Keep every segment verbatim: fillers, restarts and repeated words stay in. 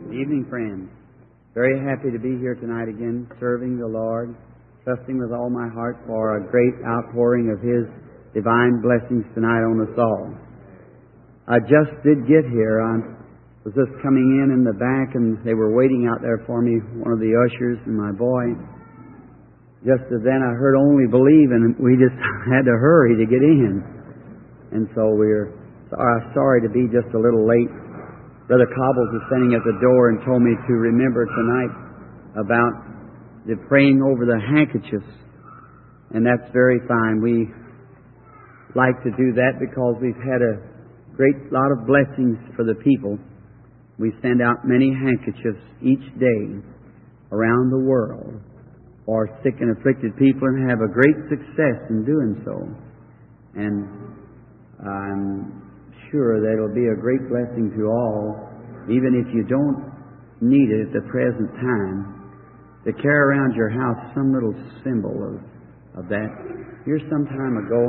Evening, friends. Very happy to be here tonight again, serving the Lord, trusting with all my heart for a great outpouring of His divine blessings tonight on us all. I just did get here. I was just coming in in the back, and they were waiting out there for me, one of the ushers and my boy. Just as then I heard "Only Believe," and we just had to hurry to get in. And so we're sorry to be just a little late. Brother Cobbles was standing at the door and told me to remember tonight about the praying over the handkerchiefs. And that's very fine. We like to do that because we've had a great lot of blessings for the people. We send out many handkerchiefs each day around the world for sick and afflicted people and have a great success in doing so. And I'm sure that it'll be a great blessing to all, even if you don't need it at the present time, to carry around your house some little symbol of, of that. Here some time ago,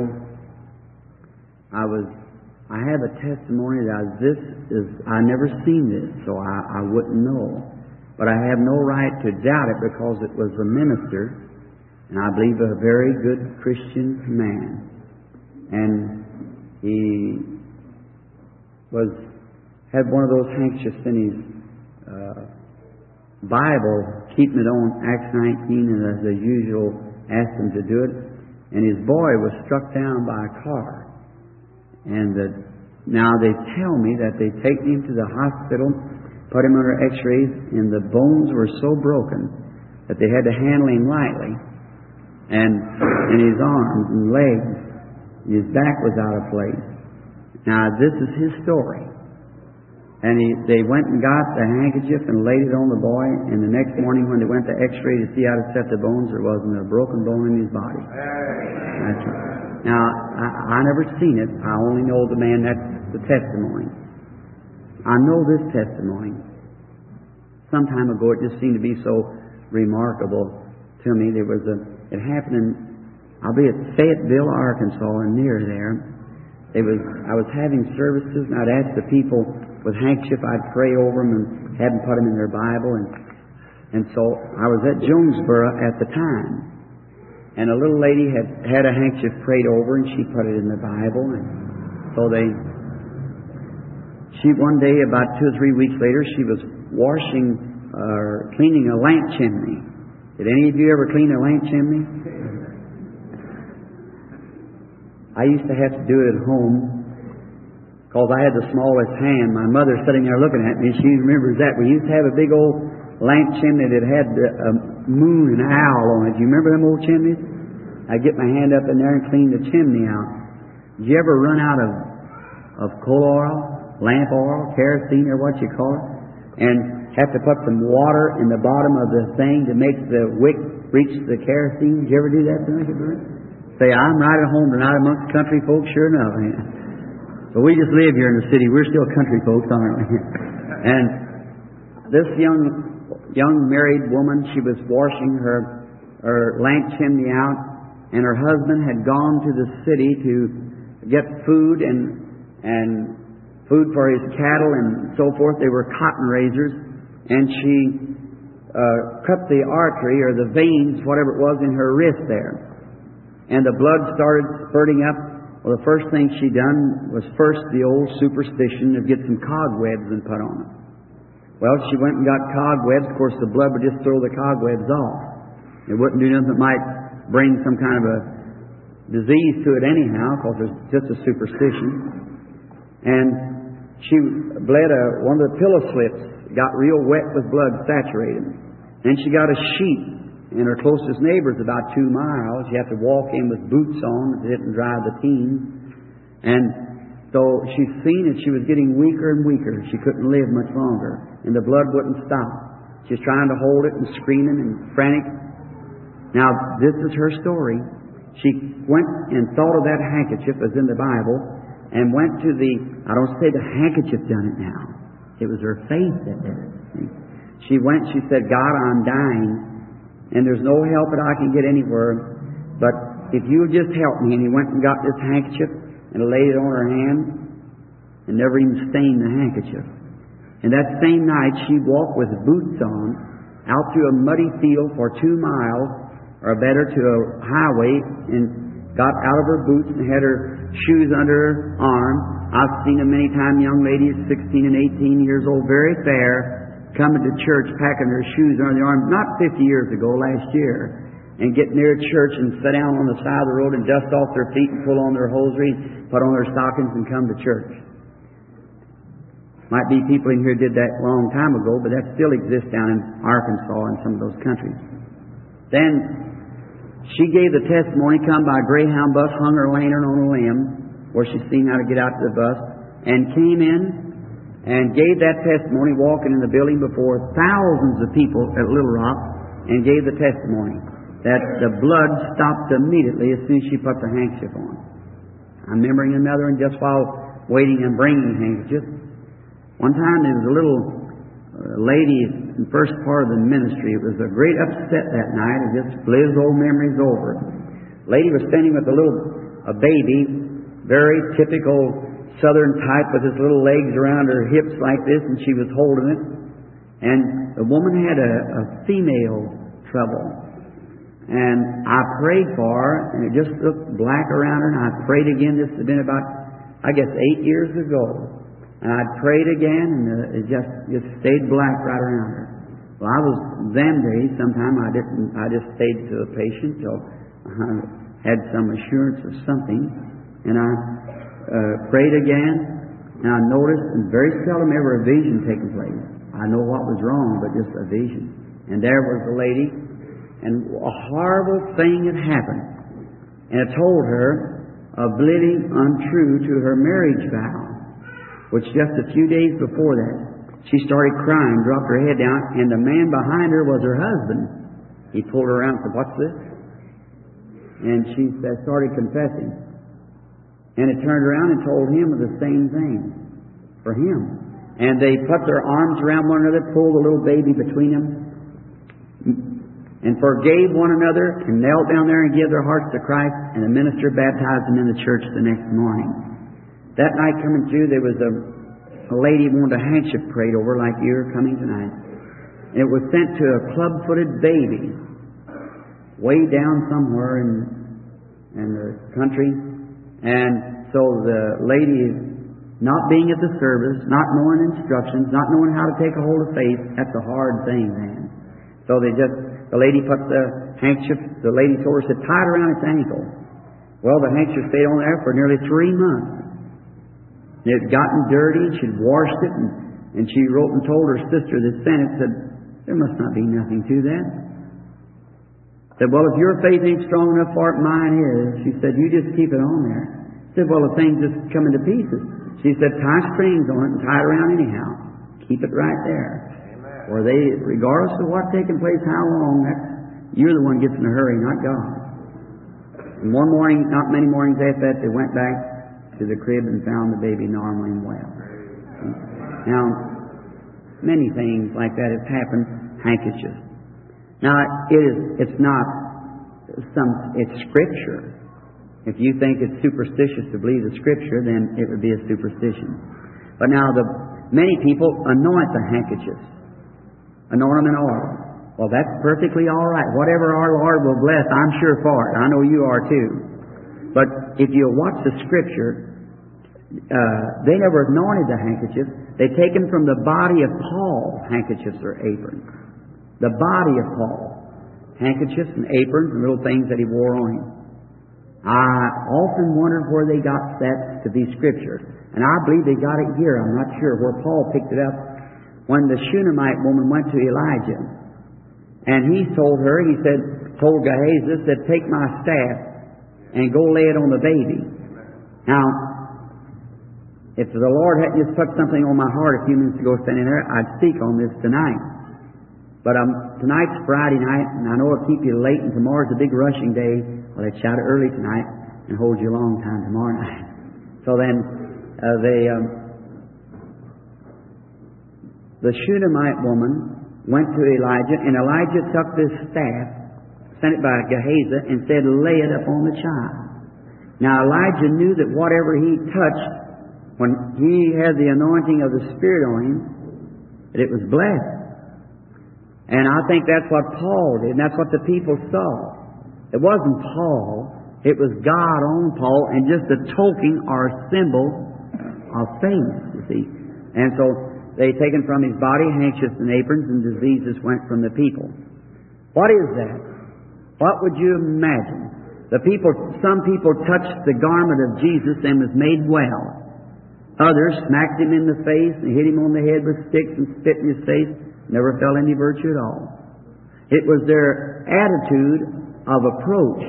I was I have a testimony that this is I never seen this, so I, I wouldn't know. But I have no right to doubt it because it was a minister, and I believe a very good Christian man. And he was had one of those handkerchiefs in his uh, Bible, keeping it on Acts nineteen, and as the usual asked him to do it. And his boy was struck down by a car. And the, now they tell me that they take him to the hospital, put him under x-rays, and the bones were so broken that they had to handle him lightly. And in his arms and legs, his back was out of place. Now, this is his story. And he, they went and got the handkerchief and laid it on the boy, and the next morning when they went to x-ray to see how to set the bones, there wasn't a broken bone in his body. That's right. Now, I, I never seen it. I only know the man. That's the testimony. I know this testimony. Some time ago, it just seemed to be so remarkable to me. There was a, it happened in, I'll be at Fayetteville, Arkansas, and near there. It was, I was having services, and I'd ask the people with handkerchief, I'd pray over them and have them put them in their Bible. And, and so I was at Jonesboro at the time. And a little lady had had a handkerchief prayed over, and she put it in the Bible. And so they, she one day, about two or three weeks later, she was washing or uh, cleaning a lamp chimney. Did any of you ever clean a lamp chimney? I used to have to do it at home because I had the smallest hand. My mother sitting there looking at me, she remembers that. We used to have a big old lamp chimney that had a moon and an owl on it. Do you remember them old chimneys? I'd get my hand up in there and clean the chimney out. Did you ever run out of, of coal oil, lamp oil, kerosene, or what you call it, and have to put some water in the bottom of the thing to make the wick reach the kerosene? Did you ever do that? Say, I'm right at home tonight amongst country folks, sure enough. But we just live here in the city. We're still country folks, aren't we? And this young young married woman, she was washing her, her lamp chimney out, and her husband had gone to the city to get food and and food for his cattle and so forth. They were cotton raisers, and she uh, cut the artery or the veins, whatever it was, in her wrist there. And the blood started spurting up. Well, the first thing she done was first the old superstition of get some cobwebs and put on it. Well, she went and got cobwebs. Of course, the blood would just throw the cobwebs off. It wouldn't do nothing that might bring some kind of a disease to it anyhow, because it's just a superstition. And she bled a, one of the pillow slips, got real wet with blood, saturated. Then she got a sheet. And her closest neighbor's about two miles. You have to walk in with boots on. It didn't drive the teens. And so she's seen that she was getting weaker and weaker. She couldn't live much longer. And the blood wouldn't stop. She's trying to hold it and screaming and frantic. Now, this is her story. She went and thought of that handkerchief as in the Bible and went to the, I don't say the handkerchief done it now. It was her faith that did it. She went, she said, God, I'm dying. And there's no help that I can get anywhere. But if you would just help me. And he went and got this handkerchief and laid it on her hand and never even stained the handkerchief. And that same night she walked with boots on out through a muddy field for two miles, or better, to a highway, and got out of her boots and had her shoes under her arm. I've seen a many times young ladies, sixteen and eighteen years old, very fair, coming to church packing their shoes under the arm, not fifty years ago, last year, and get near church and sit down on the side of the road and dust off their feet and pull on their hosiery, put on their stockings and come to church. Might be people in here did that a long time ago, but that still exists down in Arkansas and some of those countries. Then she gave the testimony, come by a Greyhound bus, hung her lantern on a limb, where she seen how to get out to the bus, and came in and gave that testimony, walking in the building before thousands of people at Little Rock, and gave the testimony that the blood stopped immediately as soon as she put the handkerchief on. I'm remembering another, and just while waiting and bringing the handkerchief, one time there was a little uh, lady in the first part of the ministry. It was a great upset that night. It just lives old memories over. Lady was standing with a little a baby, very typical Southern type, with his little legs around her hips like this, and she was holding it. And the woman had a, a female trouble. And I prayed for her, and it just looked black around her, and I prayed again. This had been about, I guess, eight years ago. And I prayed again, and uh, it just just stayed black right around her. Well, I was them days. Sometime I didn't. I just stayed to the patient till I had some assurance of something, and I uh, prayed again. And I noticed, and very seldom ever a vision taking place. I know what was wrong, but just a vision. And there was the lady, and a horrible thing had happened, and it told her of living untrue to her marriage vow. Which just a few days before that, she started crying, dropped her head down, and the man behind her was her husband. He pulled her around and said, "What's this?" And she started confessing. And it turned around and told him of the same thing for him. And they put their arms around one another, pulled the little baby between them, and forgave one another, and knelt down there and gave their hearts to Christ, and the minister baptized them in the church the next morning. That night coming through, there was a, a lady who wanted a handkerchief prayed over like you're coming tonight. And it was sent to a club-footed baby way down somewhere in, in the country. And so the lady, not being at the service, not knowing instructions, not knowing how to take a hold of faith, that's a hard thing, man. So they just, the lady put the handkerchief, the lady told her, said, tie it around its ankle. Well, the handkerchief stayed on there for nearly three months. It had gotten dirty, and she'd washed it, and, and she wrote and told her sister that sent it, said, there must not be nothing to that. Said, well, if your faith ain't strong enough for it, mine is. She said, you just keep it on there. Said, well, the thing's just coming to pieces. She said, tie strings on it and tie it around anyhow. Keep it right there. Amen. Or they, regardless of what's taking place, how long, that's, you're the one who gets in a hurry, not God. And one morning, not many mornings after that, they went back to the crib and found the baby normal and well. Now, many things like that have happened. Handkerchiefs. Now, it is, it's not some, it's Scripture. If you think it's superstitious to believe the Scripture, then it would be a superstition. But now, the many people anoint the handkerchiefs, anoint them in oil. Well, that's perfectly all right. Whatever our Lord will bless, I'm sure for it. I know you are too. But if you watch the Scripture, uh, they never anointed the handkerchiefs. They taken from the body of Paul handkerchiefs or aprons. The body of Paul. Handkerchiefs and aprons and little things that he wore on him. I often wondered where they got that to be Scripture. And I believe they got it here. I'm not sure where Paul picked it up. When the Shunammite woman went to Elijah, and he told her, he said, told Gehazi, said, take my staff and go lay it on the baby. Now, if the Lord hadn't just put something on my heart a few minutes ago standing there, I'd speak on this tonight. But um, tonight's Friday night, and I know it'll keep you late, and tomorrow's a big rushing day. Well, they shout it early tonight and hold you a long time tomorrow night. So then, uh, they, um, the Shunammite woman went to Elijah, and Elijah took this staff, sent it by Gehazi, and said, lay it up on the child. Now Elijah knew that whatever he touched, when he had the anointing of the Spirit on him, that it was blessed. And I think that's what Paul did, and that's what the people saw. It wasn't Paul, it was God on Paul, and just a token or a symbol of faith, you see. And so they taken from his body handkerchiefs and aprons, and diseases went from the people. What is that? What would you imagine? The people, some people touched the garment of Jesus and was made well. Others smacked him in the face and hit him on the head with sticks and spit in his face. Never felt any virtue at all. It was their attitude of approach.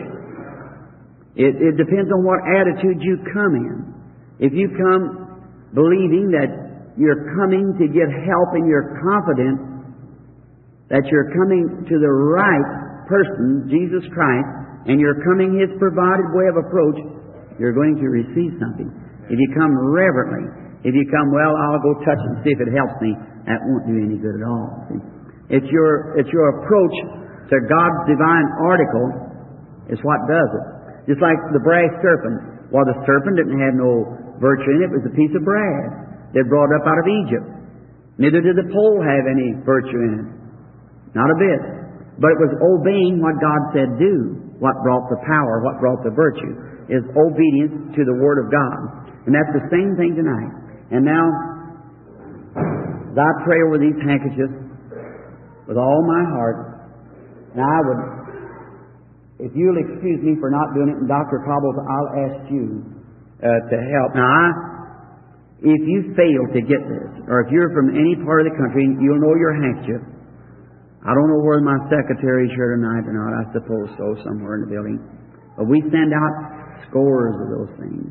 It, it depends on what attitude you come in. If you come believing that you're coming to get help and you're confident that you're coming to the right person, Jesus Christ, and you're coming His provided way of approach, you're going to receive something. If you come reverently, if you come, well, I'll go touch it and see if it helps me, that won't do any good at all. See? It's your, it's your approach to God's divine article is what does it. Just like the brass serpent. Well, the serpent didn't have no virtue in it. It was a piece of brass that brought up out of Egypt. Neither did the pole have any virtue in it. Not a bit. But it was obeying what God said do. What brought the power, what brought the virtue, is obedience to the Word of God. And that's the same thing tonight. And now, as I pray over these handkerchiefs with all my heart, and I would, if you'll excuse me for not doing it, and Doctor Cobbles, I'll ask you uh, to help. Now, I, if you fail to get this, or if you're from any part of the country, you'll know your handkerchief. I don't know where my secretary's here tonight or not. I suppose so, somewhere in the building. But we send out scores of those things.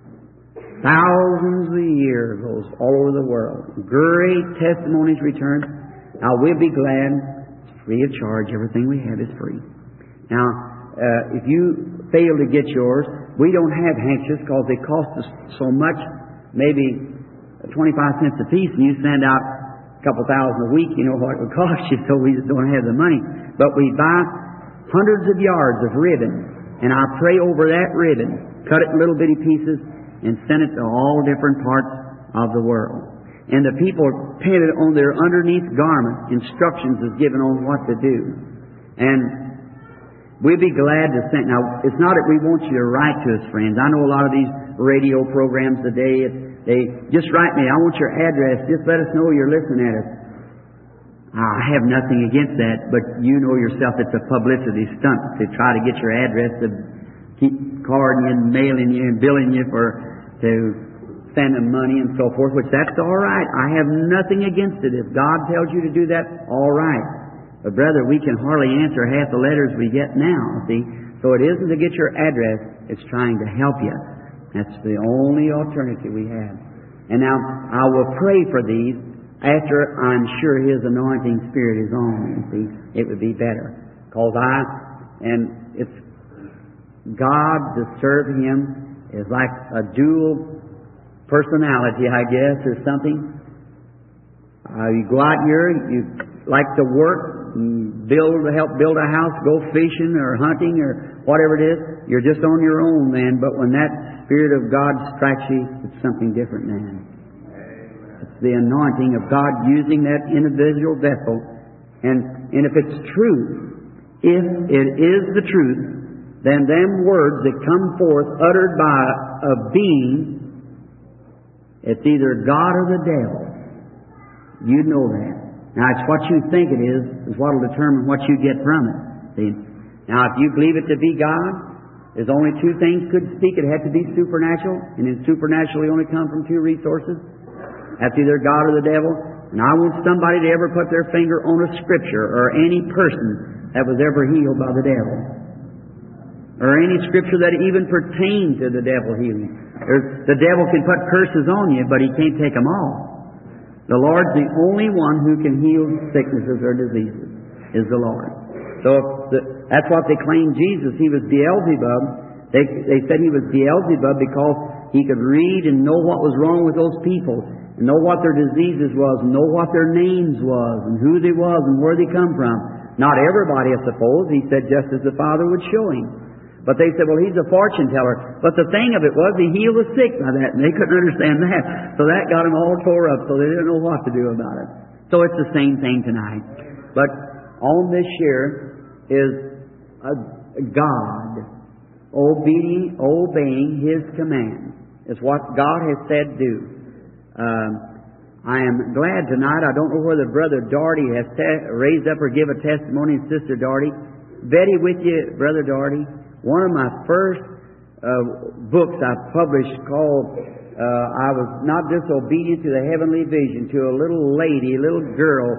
Thousands a year goes all over the world. Great testimonies returned. Now, we'll be glad. It's free of charge. Everything we have is free. Now, uh, if you fail to get yours, we don't have handkerchiefs because they cost us so much, maybe twenty-five cents a piece, and you send out a couple thousand a week, you know what it would cost you, so we just don't have the money. But we buy hundreds of yards of ribbon, and I pray over that ribbon, cut it in little bitty pieces, and send it to all different parts of the world. And the people painted on their underneath garment, instructions is given on what to do. And we'll be glad to send. Now, it's not that we want you to write to us, friends. I know a lot of these radio programs today, they just write me, I want your address, just let us know you're listening at us. I have nothing against that, but you know yourself it's a publicity stunt to try to get your address, to keep carding you and mailing you and billing you for to send them money and so forth, which that's all right. I have nothing against it. If God tells you to do that, all right. But brother, we can hardly answer half the letters we get now, see? So it isn't to get your address, it's trying to help you. That's the only alternative we have. And now, I will pray for these after I'm sure His anointing Spirit is on me, see? It would be better. Because I, and it's, God to serve Him is like a dual personality, I guess, or something. Uh, you go out here, you like to work, build, help build a house, go fishing or hunting or whatever it is. You're just on your own then. But when that Spirit of God strikes you, it's something different then. It's the anointing of God using that individual vessel. And, and if it's true, if it is the truth, then them words that come forth uttered by a being, it's either God or the devil. You know that. Now, it's what you think it is, is what will determine what you get from it. See? Now, if you believe it to be God, there's only two things could speak. It had to be supernatural, and it supernaturally only come from two resources. That's either God or the devil. And I want somebody to ever put their finger on a scripture or any person that was ever healed by the devil, or any scripture that even pertained to the devil healing. There's, the devil can put curses on you, but he can't take them all. The Lord's the only one who can heal sicknesses or diseases, is the Lord. So the, that's what they claimed Jesus. He was Beelzebub. They, they said He was Beelzebub because He could read and know what was wrong with those people, and know what their diseases was, and know what their names was, and who they was, and where they come from. Not everybody, I suppose. He said just as the Father would show Him. But they said, well, He's a fortune teller. But the thing of it was, He healed the sick by that, and they couldn't understand that. So that got them all tore up, so they didn't know what to do about it. So it's the same thing tonight. But on this year is a God obeying, obeying His command. It's what God has said do. Um, I am glad tonight. I don't know whether Brother Daugherty has te- raised up or give a testimony, Sister Daugherty. Betty with you, Brother Daugherty. One of my first uh, books I published called uh, I Was Not Disobedient to the Heavenly Vision, to a little lady, a little girl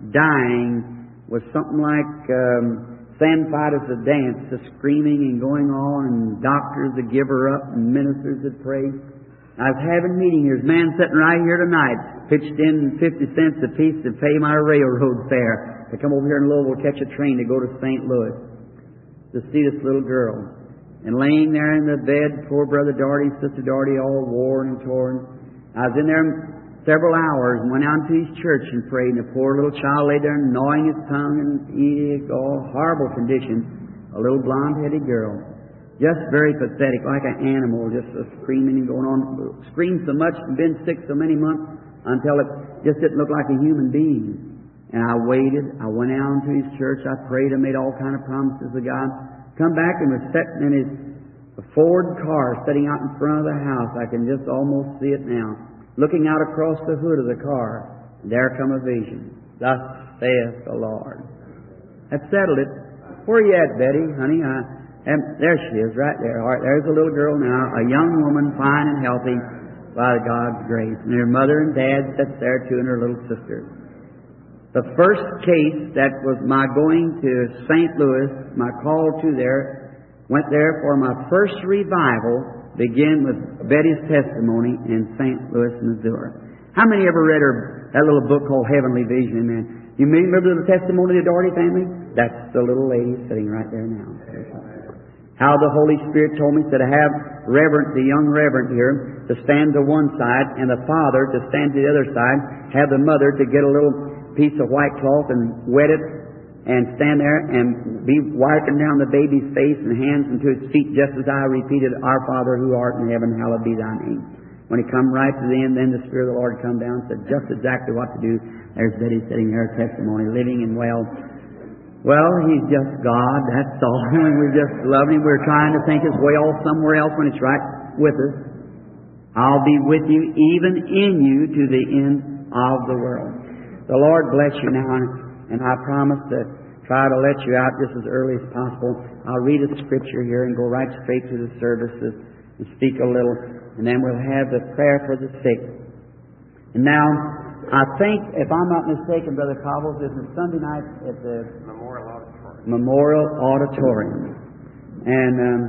dying, was something like um, Stand Fight Us a Dance, just screaming and going on, and doctors would give her up, and ministers would pray. I was having a meeting here. There's a man sitting right here tonight, pitched in fifty cents a piece to pay my railroad fare to come over here in Louisville, catch a train to go to Saint Louis to see this little girl. And laying there in the bed, poor Brother Daugherty, Sister Daugherty, all worn and torn. I was in there several hours and went out to his church and prayed, and the poor little child lay there gnawing his tongue and eating, all horrible condition. A little blonde-headed girl. Just very pathetic, like an animal, just uh, screaming and going on. Screamed so much and been sick so many months until it just didn't look like a human being. And I waited. I went out to his church. I prayed. I made all kind of promises to God. Come back and was sitting in his Ford car, sitting out in front of the house. I can just almost see it now. Looking out across the hood of the car. And there come a vision. Thus saith the Lord. That settled it. Where are you at, Betty, honey? I... And there she is, right there. All right, there's a little girl now, a young woman, fine and healthy, by God's grace. And her mother and dad sits there too, and her little sister. The first case that was my going to Saint Louis, my call to there, went there for my first revival, began with Betty's testimony in Saint Louis, Missouri. How many ever read her that little book called Heavenly Vision? And you remember the testimony of the Daugherty family? That's the little lady sitting right there now. How the Holy Spirit told me to have Reverend, the young Reverend here, to stand to one side, and the father to stand to the other side, have the mother to get a little piece of white cloth and wet it, and stand there and be wiping down the baby's face and hands and to his feet, just as I repeated, Our Father who art in heaven, hallowed be thy name. When he come right to the end, then the Spirit of the Lord come down and said just exactly what to do. There's Betty sitting there, testimony, living and well. Well, He's just God, that's all. And we just love Him. We're trying to think His way off somewhere else when it's right with us. I'll be with you, even in you, to the end of the world. The Lord bless you now, and I promise to try to let you out just as early as possible. I'll read a scripture here and go right straight to the services and speak a little, and then we'll have the prayer for the sick. And now, I think, if I'm not mistaken, Brother Cobbles, this is Sunday night at the Memorial Auditorium. Memorial Auditorium. And um,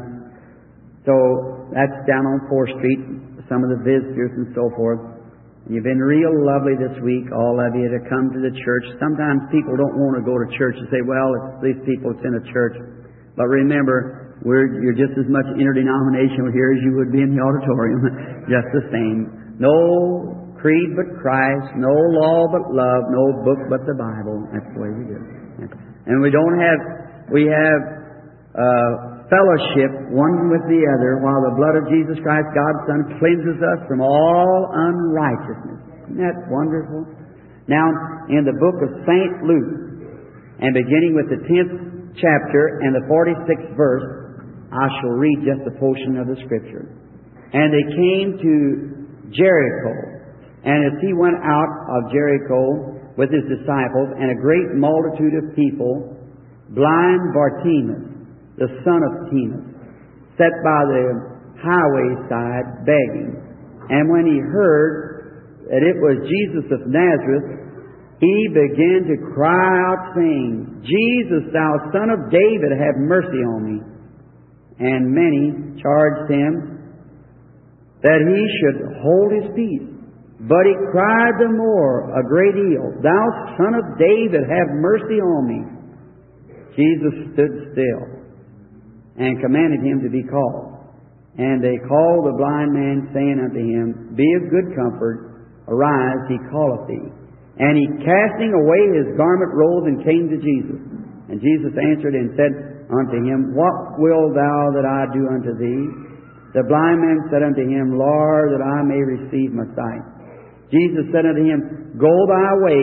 so that's down on fourth Street, some of the visitors and so forth. And you've been real lovely this week, all of you, to come to the church. Sometimes people don't want to go to church and say, well, it's these people, it's in a church. But remember, we're, you're just as much interdenominational here as you would be in the auditorium. Just the same. No creed but Christ, no law but love, no book but the Bible. That's the way we do it. And we don't have, we have uh, fellowship one with the other, while the blood of Jesus Christ, God's Son, cleanses us from all unrighteousness. Isn't that wonderful? Now, in the book of Saint Luke, and beginning with the tenth chapter and the forty-sixth verse, I shall read just a portion of the Scripture. And they came to Jericho. And as he went out of Jericho with his disciples and a great multitude of people, blind Bartimaeus, the son of Timaeus, sat by the highway side begging. And when he heard that it was Jesus of Nazareth, he began to cry out, saying, Jesus, thou son of David, have mercy on me. And many charged him that he should hold his peace. But he cried the more a great deal, Thou son of David, have mercy on me. Jesus stood still and commanded him to be called. And they called the blind man, saying unto him, Be of good comfort, arise, he calleth thee. And he, casting away his garment, rose and came to Jesus. And Jesus answered and said unto him, What wilt thou that I do unto thee? The blind man said unto him, Lord, that I may receive my sight. Jesus said unto him, Go thy way,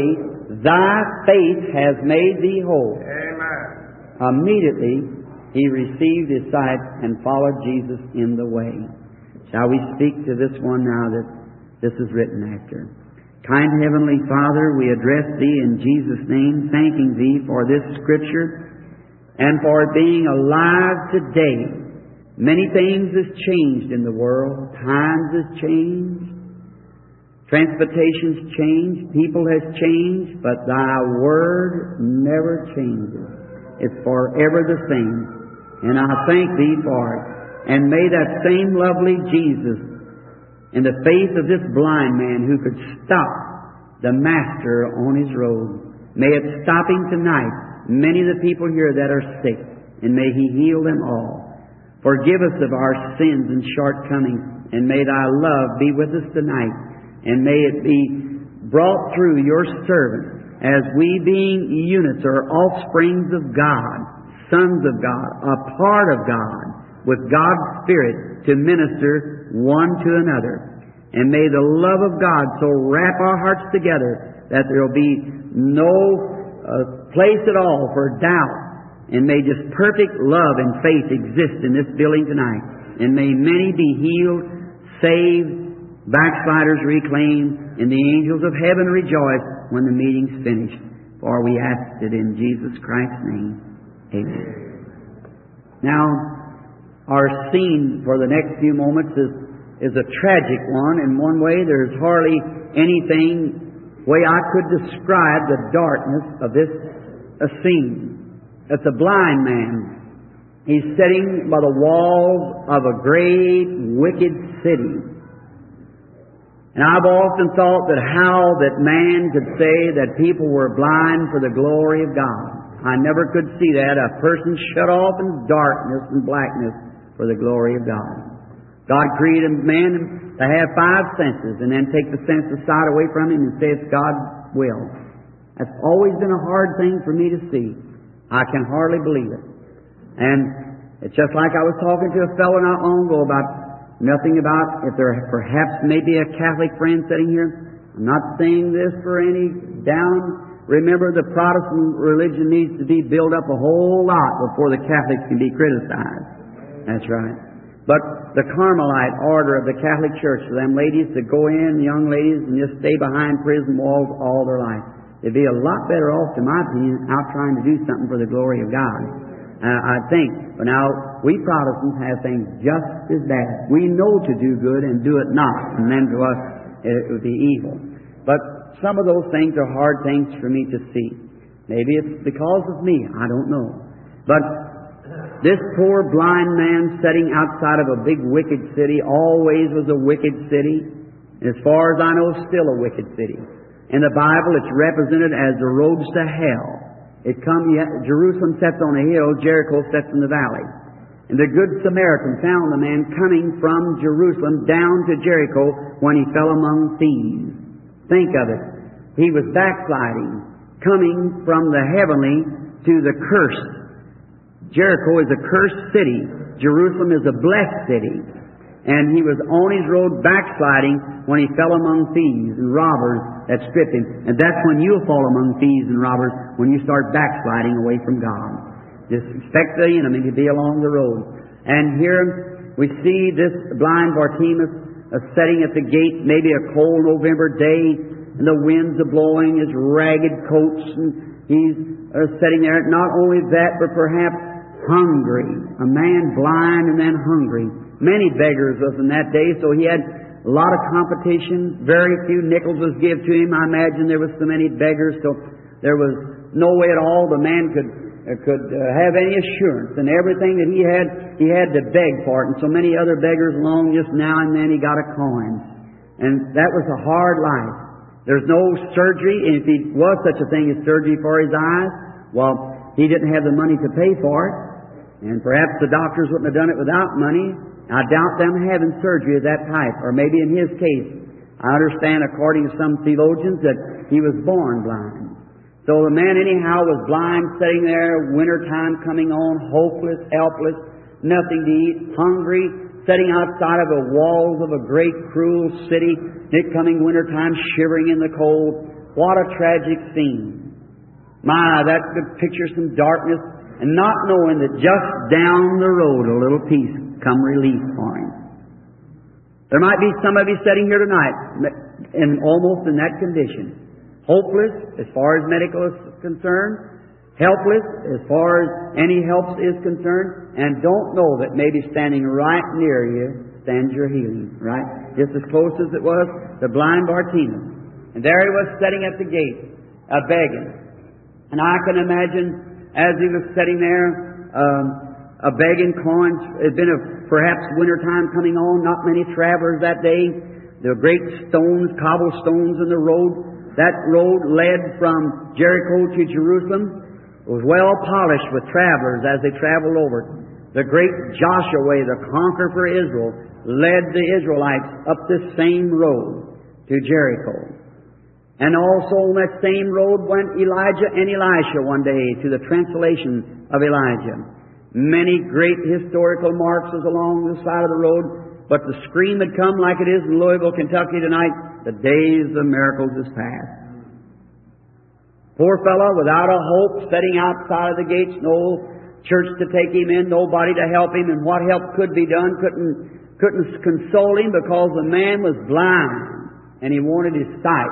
Thy faith has made thee whole. Amen. Immediately he received his sight and followed Jesus in the way. Shall we speak to this one now that this is written after? Kind Heavenly Father, we address Thee in Jesus' name, thanking Thee for this Scripture and for being alive today. Many things has changed in the world. Times has changed. Transportation's changed. People has changed. But Thy Word never changes. It's forever the same. And I thank Thee for it. And may that same lovely Jesus, in the face of this blind man who could stop the Master on His road, may it stop Him tonight. Many of the people here that are sick, and may He heal them all. Forgive us of our sins and shortcomings, and may Thy love be with us tonight, and may it be brought through Your servant, as we being units or offsprings of God, sons of God, a part of God, with God's Spirit to minister one to another. And may the love of God so wrap our hearts together that there will be no uh, place at all for doubt. And may just perfect love and faith exist in this building tonight. And may many be healed, saved, backsliders reclaimed, and the angels of heaven rejoice when the meeting's finished. For we ask it in Jesus Christ's name. Amen. Now, our scene for the next few moments is, is a tragic one. In one way, there's hardly anything way I could describe the darkness of this a scene. It's a blind man. He's sitting by the walls of a great, wicked city. And I've often thought that how that man could say that people were blind for the glory of God. I never could see that. A person shut off in darkness and blackness for the glory of God. God created man to have five senses and then take the sense of sight away from him and say it's God's will. That's always been a hard thing for me to see. I can hardly believe it. And it's just like I was talking to a fellow not long ago about nothing about if there perhaps may be a Catholic friend sitting here. I'm not saying this for any down. Remember, the Protestant religion needs to be built up a whole lot before the Catholics can be criticized. That's right. But the Carmelite order of the Catholic Church, for them ladies to go in, young ladies, and just stay behind prison walls all their life. They'd be a lot better off, in my opinion, out trying to do something for the glory of God. Uh, I think. But now, we Protestants have things just as bad. We know to do good and do it not. And then to us, it would be evil. But some of those things are hard things for me to see. Maybe it's because of me. I don't know. But this poor blind man sitting outside of a big wicked city always was a wicked city. And as far as I know, still a wicked city. In the Bible, it's represented as the roads to hell. It come, Jerusalem sits on a hill, Jericho sits in the valley. And the Good Samaritan found the man coming from Jerusalem down to Jericho when he fell among thieves. Think of it. He was backsliding, coming from the heavenly to the cursed. Jericho is a cursed city. Jerusalem is a blessed city. And he was on his road backsliding when he fell among thieves and robbers that stripped him. And that's when you'll fall among thieves and robbers, when you start backsliding away from God. Just expect the enemy to be along the road. And here we see this blind Bartimaeus uh, sitting at the gate, maybe a cold November day, and the winds are blowing his ragged coats, and he's uh, sitting there. Not only that, but perhaps hungry. A man blind and then hungry. Many beggars was in that day, so he had a lot of competition. Very few nickels was given to him. I imagine there was so many beggars, so there was no way at all the man could uh, could uh, have any assurance. And everything that he had, he had to beg for it. And so many other beggars along, just now and then he got a coin. And that was a hard life. There's no surgery, and if he was such a thing as surgery for his eyes, well, he didn't have the money to pay for it. And perhaps the doctors wouldn't have done it without money. I doubt them having surgery of that type. Or maybe in his case, I understand, according to some theologians, that he was born blind. So the man anyhow was blind, sitting there, winter time coming on, hopeless, helpless, nothing to eat, hungry, sitting outside of the walls of a great cruel city, it coming winter time, shivering in the cold. what a tragic scene. My, that could picture some darkness, and not knowing that just down the road a little peace come relief for him. There might be some of you sitting here tonight in almost in that condition. Hopeless as far as medical is concerned, helpless as far as any help is concerned, and don't know that maybe standing right near you stands your healing, right? Just as close as it was the blind Bartimaeus. And there he was sitting at the gate, a begging. And I can imagine as he was sitting there, um, a begging coins. It had been a perhaps winter time coming on, not many travelers that day. The great stones, cobblestones in the road. That road led from Jericho to Jerusalem. It was well polished with travelers as they traveled over. The great Joshua, the conqueror for Israel, led the Israelites up this same road to Jericho. And also on that same road went Elijah and Elisha one day to the translation of Elijah. Many great historical marks along the side of the road, but the scream had come like it is in Louisville, Kentucky tonight. The days of miracles is past. Poor fellow, without a hope, sitting outside of the gates, no church to take him in, nobody to help him, and what help could be done couldn't couldn't console him because the man was blind and he wanted his sight.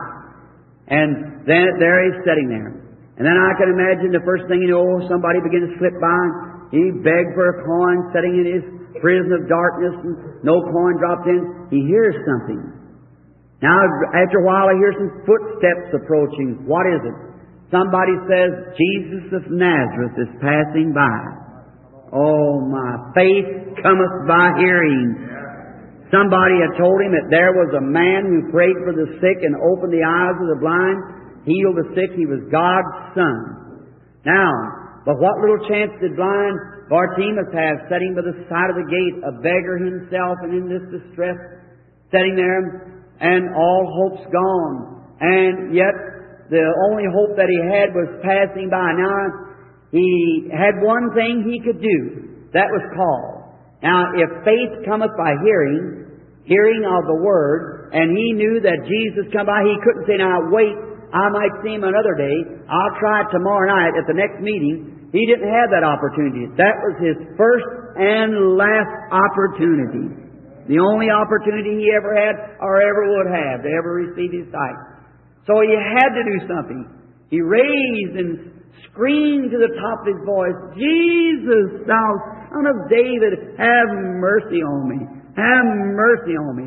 And then there he's sitting there. And then I can imagine the first thing you know, somebody began to slip by. He begged for a coin, sitting in his prison of darkness, and no coin dropped in. He hears something. Now, after a while, I hear some footsteps approaching. What is it? Somebody says, Jesus of Nazareth is passing by. Oh, my faith cometh by hearing. Somebody had told him that there was a man who prayed for the sick and opened the eyes of the blind, healed the sick. He was God's Son. Now, but what little chance did blind Bartimaeus have, sitting by the side of the gate, a beggar himself and in this distress, sitting there, and all hope's gone. And yet, the only hope that he had was passing by. Now, he had one thing he could do. That was call. Now, if faith cometh by hearing, hearing of the Word, and he knew that Jesus come by, he couldn't say, now wait, I might see him another day. I'll try it tomorrow night at the next meeting. He didn't have that opportunity. That was his first and last opportunity. The only opportunity he ever had or ever would have to ever receive his sight. So he had to do something. He raised and screamed to the top of his voice, Jesus, thou Son of David, have mercy on me. Have mercy on me.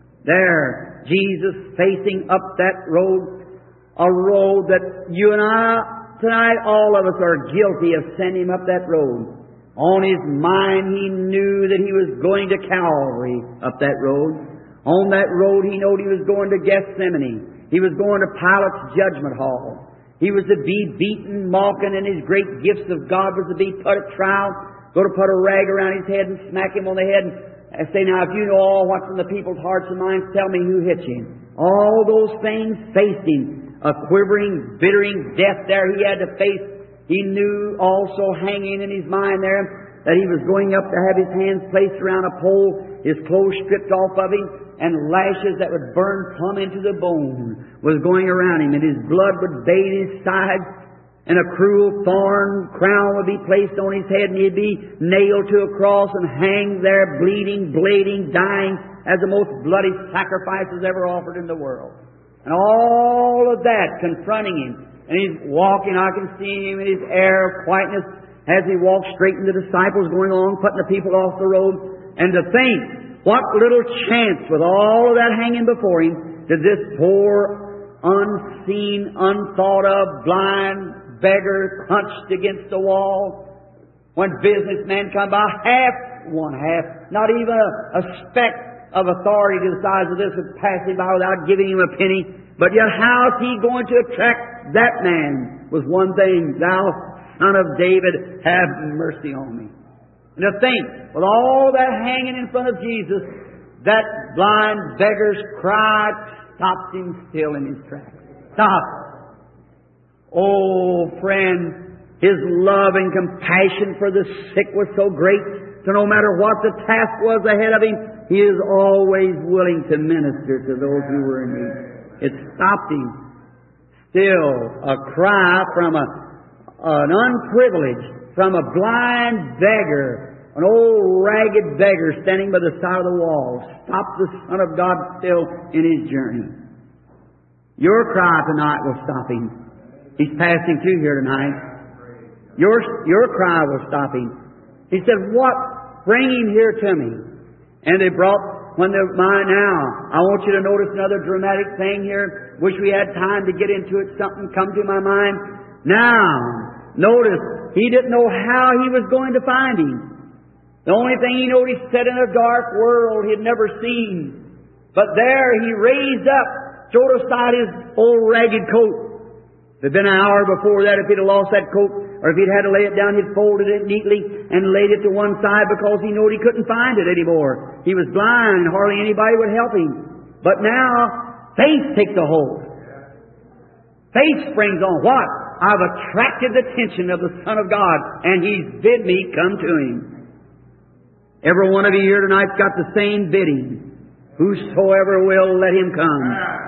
There, Jesus facing up that road, a road that you and I, tonight, all of us are guilty of sending him up that road. On his mind, he knew that he was going to Calvary up that road. On that road, he knew he was going to Gethsemane. He was going to Pilate's judgment hall. He was to be beaten, mocking, and his great gifts of God was to be put at trial. Go to put a rag around his head and smack him on the head and say, now, if you know all what's in the people's hearts and minds, tell me who hit you. All those things faced him. A quivering, bittering death there he had to face. He knew also hanging in his mind there that he was going up to have his hands placed around a pole, his clothes stripped off of him, and lashes that would burn plumb into the bone was going around him, and his blood would bathe his sides, and a cruel thorn crown would be placed on his head, and he'd be nailed to a cross and hang there bleeding, bleeding, dying as the most bloody sacrifices ever offered in the world. And all of that confronting him. And he's walking, I can see him in his air of quietness as he walks straight into the disciples going along, putting the people off the road. And to think, what little chance with all of that hanging before him did this poor, unseen, unthought of, blind beggar hunched against the wall, when businessmen come by, half, one half, not even a, a speck of authority to the size of this would pass him by without giving him a penny. But yet how is he going to attract that man? Was one thing, thou Son of David, have mercy on me. And to think, with all that hanging in front of Jesus, that blind beggar's cry stopped him still in his tracks. Stop. Oh, friend, his love and compassion for the sick was so great, so no matter what the task was ahead of him, he is always willing to minister to those who were in need. It stopped him. still a cry from a, an unprivileged, from a blind beggar, an old ragged beggar standing by the side of the wall. Stop the Son of God still in His journey. Your cry tonight will stop Him. He's passing through here tonight. Your, your cry will stop Him. He said, what? Bring Him here to me. And they brought, when they're mine now, I want you to notice another dramatic thing here. Wish we had time to get into it. Something come to my mind. Now, notice, he didn't know how he was going to find Him. The only thing he knew, he sat in a dark world he had never seen. But there he raised up, throwed aside his old ragged coat. If it had been an hour before that, if he'd have lost that coat, or if he'd had to lay it down, he'd folded it neatly and laid it to one side because he knew he couldn't find it anymore. He was blind, and hardly anybody would help him. But now, faith takes a hold. Faith springs on. What? I've attracted the attention of the Son of God, and He's bid me come to Him. Every one of you here tonight's got the same bidding. Whosoever will, let him come.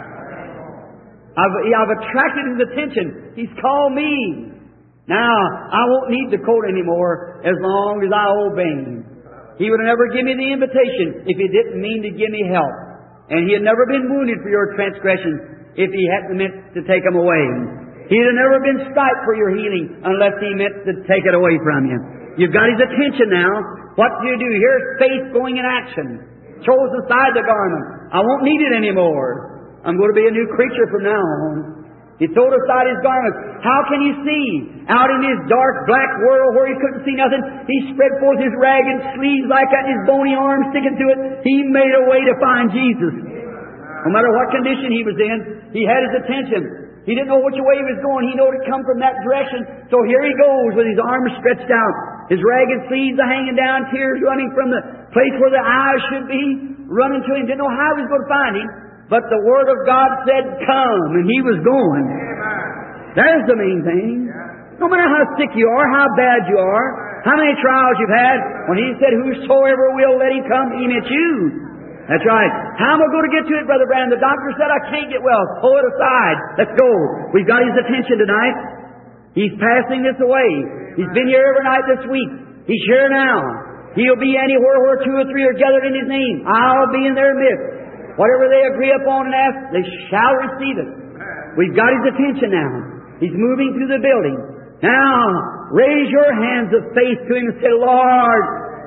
I've, I've attracted His attention. He's called me. Now, I won't need the coat anymore as long as I obey Him. He would have never given me the invitation if He didn't mean to give me help. And He had never been wounded for your transgressions if He hadn't meant to take them away. He'd have never been striped for your healing unless He meant to take it away from you. You've got His attention now. What do you do? Here's faith going in action. Throws aside the garment. I won't need it anymore. I'm going to be a new creature from now on. He threw aside his garments. How can he see? Out in his dark black world where he couldn't see nothing, he spread forth his ragged sleeves like that, his bony arms sticking to it. He made a way to find Jesus. No matter what condition he was in, he had his attention. He didn't know which way he was going. He knew it had come from that direction. So here he goes with his arms stretched out. His ragged sleeves are hanging down, tears running from the place where the eyes should be, running to him. Didn't know how he was going to find him. But the Word of God said, come, and he was going. There's the main thing. No matter how sick you are, how bad you are, how many trials you've had, when he said, whosoever will, let him come, he meant you. That's right. How am I going to get to it, Brother Branham? The doctor said I can't get well. Pull it aside. Let's go. We've got his attention tonight. He's passing this away. He's been here every night this week. He's here now. He'll be anywhere where two or three are gathered in His name. I'll be in their midst. Whatever they agree upon and ask, they shall receive it. We've got His attention now. He's moving through the building. Now, raise your hands of faith to Him and say, Lord,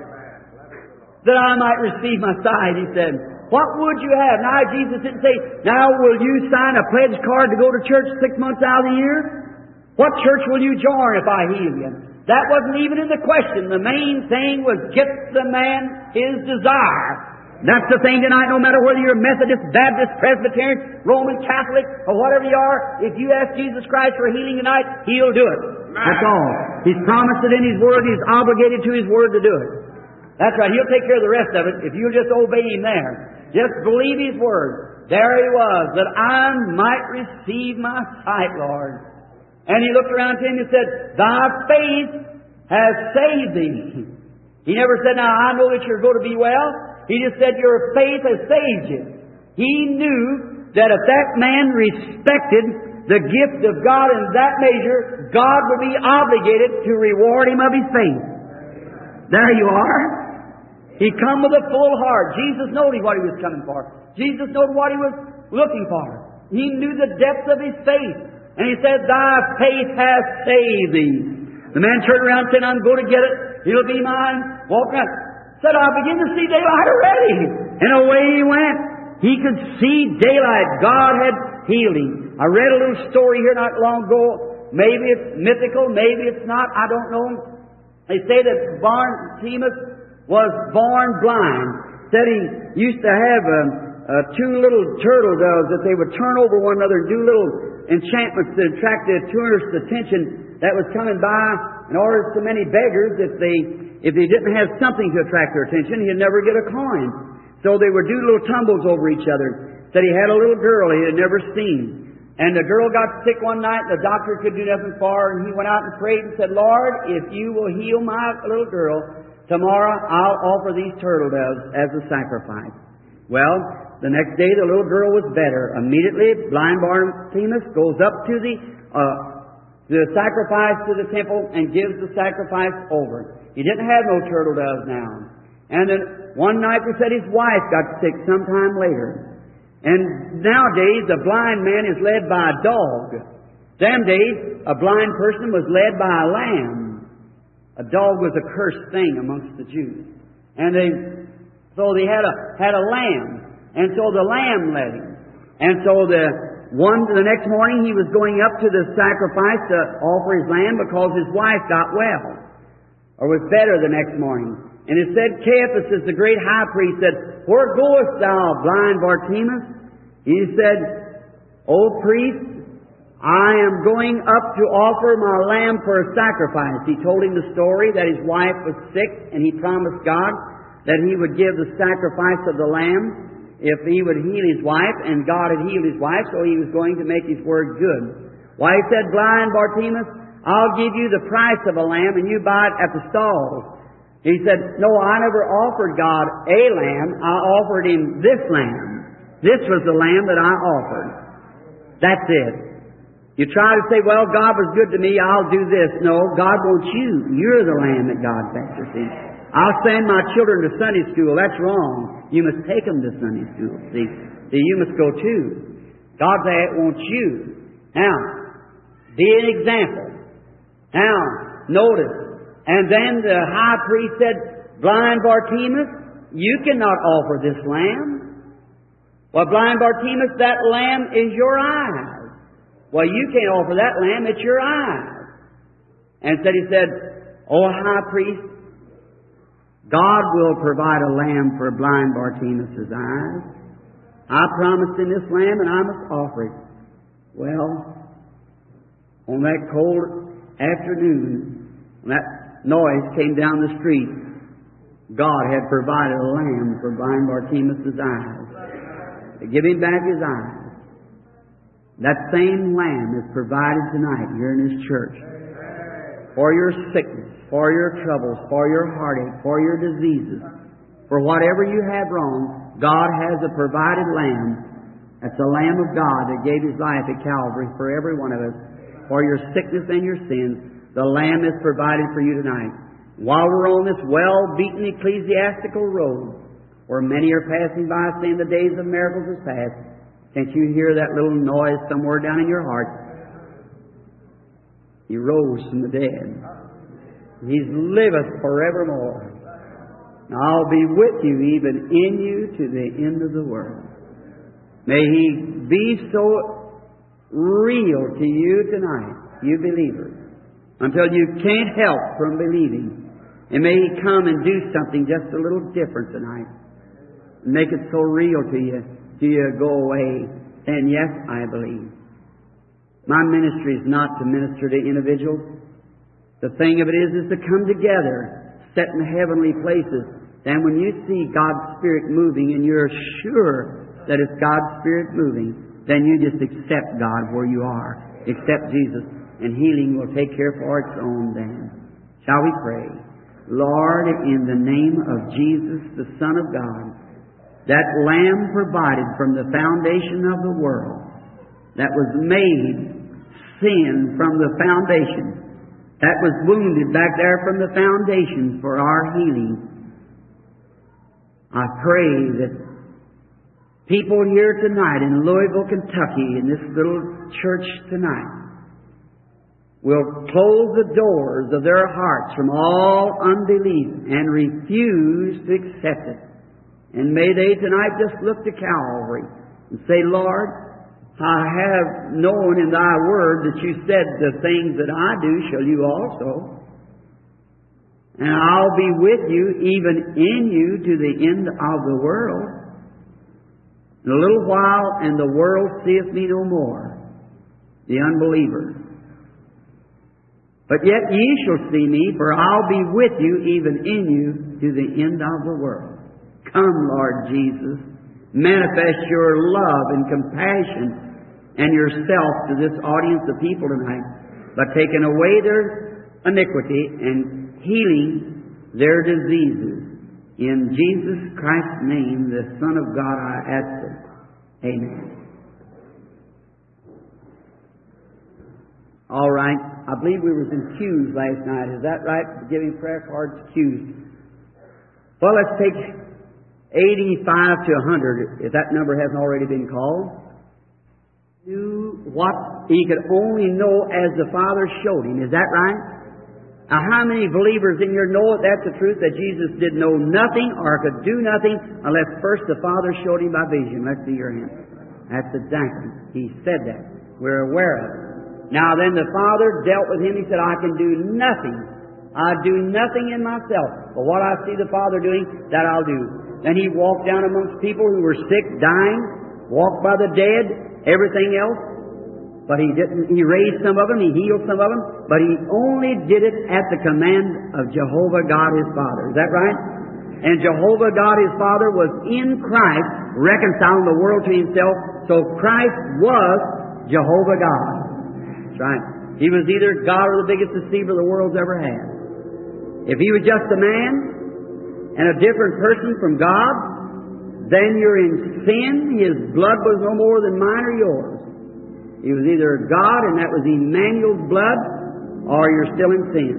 that I might receive my sight. He said, what would you have? Now, Jesus didn't say, now will you sign a pledge card to go to church six months out of the year? What church will you join if I heal you? That wasn't even in the question. The main thing was get the man his desire. That's the thing tonight, no matter whether you're Methodist, Baptist, Presbyterian, Roman Catholic, or whatever you are, if you ask Jesus Christ for healing tonight, He'll do it. That's all. He's promised it in His Word. He's obligated to His Word to do it. That's right. He'll take care of the rest of it if you'll just obey Him there. Just believe His Word. There He was, that I might receive my sight, Lord. And He looked around to him and said, thy faith has saved thee. He never said, now I know that you're going to be well. He just said, your faith has saved you. He knew that if that man respected the gift of God in that measure, God would be obligated to reward him of his faith. There you are. He come with a full heart. Jesus knew what He was coming for. Jesus knew what He was looking for. He knew the depth of his faith. And He said, thy faith has saved thee. The man turned around and said, I'm going to get it. It'll be mine. Walked around. Said, I begin to see daylight already. And away he went. He could see daylight. God had healed him. I read a little story here not long ago. Maybe it's mythical. Maybe it's not. I don't know. They say that Bartimaeus was born blind. Said he used to have um, uh, two little turtle doves that they would turn over one another and do little enchantments to attract the tourist's attention that was coming by. In order to many beggars, if they if they didn't have something to attract their attention, he'd never get a coin. So they would do little tumbles over each other. Said he had a little girl he had never seen. And the girl got sick one night, and the doctor could do nothing for her, and he went out and prayed and said, Lord, if you will heal my little girl, tomorrow I'll offer these turtle doves as a sacrifice. Well, the next day the little girl was better. Immediately, blind Bartimaeus goes up to the uh, the sacrifice to the temple and gives the sacrifice over. He didn't have no turtle doves now. And then one night they said his wife got sick sometime later. And nowadays a blind man is led by a dog. Them days a blind person was led by a lamb. A dog was a cursed thing amongst the Jews. And they so they had a had a lamb. And so the lamb led him. And so the One, the next morning he was going up to the sacrifice to offer his lamb because his wife got well, or was better the next morning. And it said, Caiaphas, the great high priest, said, "Where goest thou, blind Bartimaeus?" He said, "O priest, I am going up to offer my lamb for a sacrifice." He told him the story that his wife was sick, and he promised God that he would give the sacrifice of the lamb if he would heal his wife, and God had healed his wife, so he was going to make his word good. Why, he said, "Blind Bartimaeus, I'll give you the price of a lamb, and you buy it at the stalls." He said, "No, I never offered God a lamb. I offered Him this lamb. This was the lamb that I offered." That's it. You try to say, "Well, God was good to me, I'll do this." No, God wants you. You're the lamb that God factors in. I'll send my children to Sunday school. That's wrong. You must take them to Sunday school. See, see you must go too. God wants you. Now, be an example. Now, notice. And then the high priest said, "Blind Bartimaeus, you cannot offer this lamb." Well, blind Bartimaeus, that lamb is your eyes. Well, you can't offer that lamb. It's your eyes. And said, he said, "O high priest, God will provide a lamb for blind Bartimaeus' eyes. I promised him this lamb, and I must offer it." Well, on that cold afternoon, when that noise came down the street, God had provided a lamb for blind Bartimaeus' eyes, to give him back his eyes. That same lamb is provided tonight here in this church for your sickness, for your troubles, for your heartache, for your diseases, for whatever you have wrong. God has a provided lamb. That's the Lamb of God that gave His life at Calvary for every one of us. For your sickness and your sins, the lamb is provided for you tonight. While we're on this well-beaten ecclesiastical road, where many are passing by saying the days of miracles is past, can't you hear that little noise somewhere down in your heart? He rose from the dead. He liveth forevermore. And I'll be with you, even in you, to the end of the world. May He be so real to you tonight, you believers, until you can't help from believing. And may He come and do something just a little different tonight. And make it so real to you, till you go away saying, "Yes, I believe." My ministry is not to minister to individuals. The thing of it is, is to come together, set in heavenly places. Then when you see God's Spirit moving and you're sure that it's God's Spirit moving, then you just accept God where you are. Accept Jesus, and healing will take care for its own then. Shall we pray? Lord, in the name of Jesus, the Son of God, that Lamb provided from the foundation of the world, that was made sin from the foundation, that was wounded back there from the foundation for our healing. I pray that people here tonight in Louisville, Kentucky, in this little church tonight, will close the doors of their hearts from all unbelief and refuse to accept it. And may they tonight just look to Calvary and say, "Lord, I have known in Thy Word that You said the things that I do shall You also. And I'll be with You, even in You, to the end of the world. In a little while, and the world seeth Me no more," the unbeliever. "But yet ye shall see Me, for I'll be with you, even in you, to the end of the world." Come, Lord Jesus, manifest Your love and compassion and Yourself to this audience of people tonight by taking away their iniquity and healing their diseases. In Jesus Christ's name, the Son of God, I ask it. Amen. All right. I believe we was in queues last night. Is that right? Giving prayer cards, queues. Well, let's take eighty-five to one hundred, if that number hasn't already been called. Do what he could only know as the Father showed him. Is that right? Now, how many believers in here know that that's the truth, that Jesus did know nothing or could do nothing unless first the Father showed him by vision? Let's see your hand. That's exactly. He said that. We're aware of it. Now then the Father dealt with him. He said, I can do nothing. I do nothing in myself. But what I see the Father doing, that I'll do. Then he walked down amongst people who were sick, dying, walked by the dead, everything else. But he didn't, he raised some of them, he healed some of them, but he only did it at the command of Jehovah God his Father. Is that right? And Jehovah God his Father was in Christ, reconciling the world to himself. So Christ was Jehovah God. That's right. He was either God or the biggest deceiver the world's ever had. If he was just a man and a different person from God, then you're in sin. His blood was no more than mine or yours. He was either God, and that was Emmanuel's blood, or you're still in sin.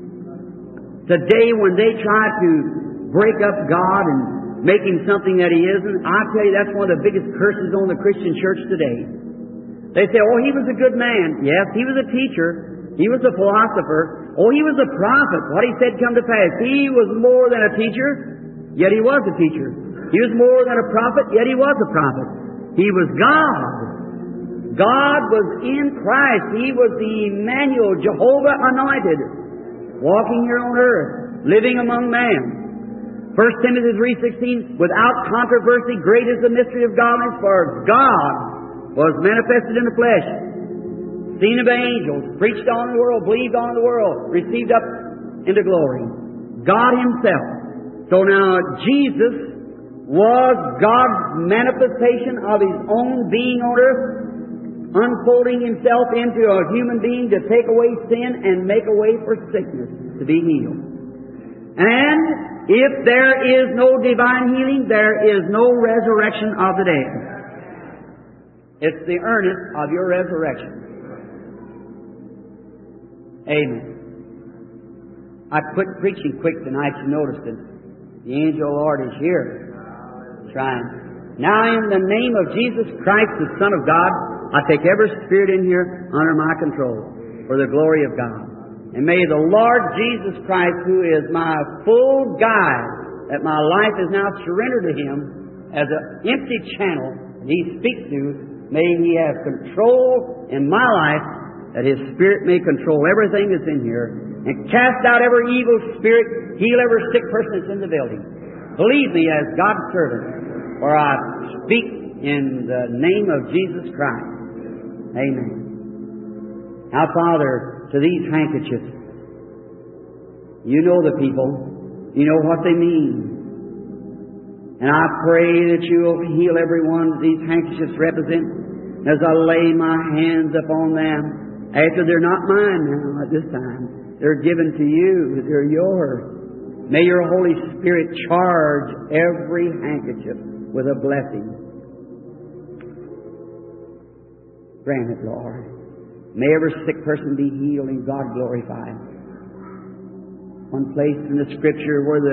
Today, when they try to break up God and make Him something that He isn't, I tell you, that's one of the biggest curses on the Christian church today. They say, oh, he was a good man. Yes, he was a teacher. He was a philosopher. Oh, he was a prophet. What he said come to pass. He was more than a teacher, yet he was a teacher. He was more than a prophet, yet he was a prophet. He was God. God was in Christ. He was the Emmanuel, Jehovah anointed, walking here on earth, living among man. First Timothy three sixteen, without controversy, great is the mystery of godliness, for God was manifested in the flesh, seen of angels, preached on in the world, believed on in the world, received up into glory. God Himself. So now Jesus was God's manifestation of His own being on earth, unfolding Himself into a human being to take away sin and make a way for sickness to be healed. And if there is no divine healing, there is no resurrection of the dead. It's the earnest of your resurrection. Amen. I quit preaching quick tonight. You noticed it. The angel of the Lord is here. Trying. Now in the name of Jesus Christ, the Son of God, I take every spirit in here under my control for the glory of God. And may the Lord Jesus Christ, who is my full guide, that my life is now surrendered to Him as an empty channel that He speaks to, may He have control in my life, that His Spirit may control everything that's in here, and cast out every evil spirit, heal every sick person that's in the building. Believe me as God's servant, for I speak in the name of Jesus Christ. Amen. Now, Father, to these handkerchiefs, You know the people. You know what they mean. And I pray that You'll heal every one these handkerchiefs represent as I lay my hands upon them. After they're not mine now at this time. They're given to You. They're Yours. May Your Holy Spirit charge every handkerchief with a blessing. Grant it, Lord. May every sick person be healed and God glorified. One place in the Scripture where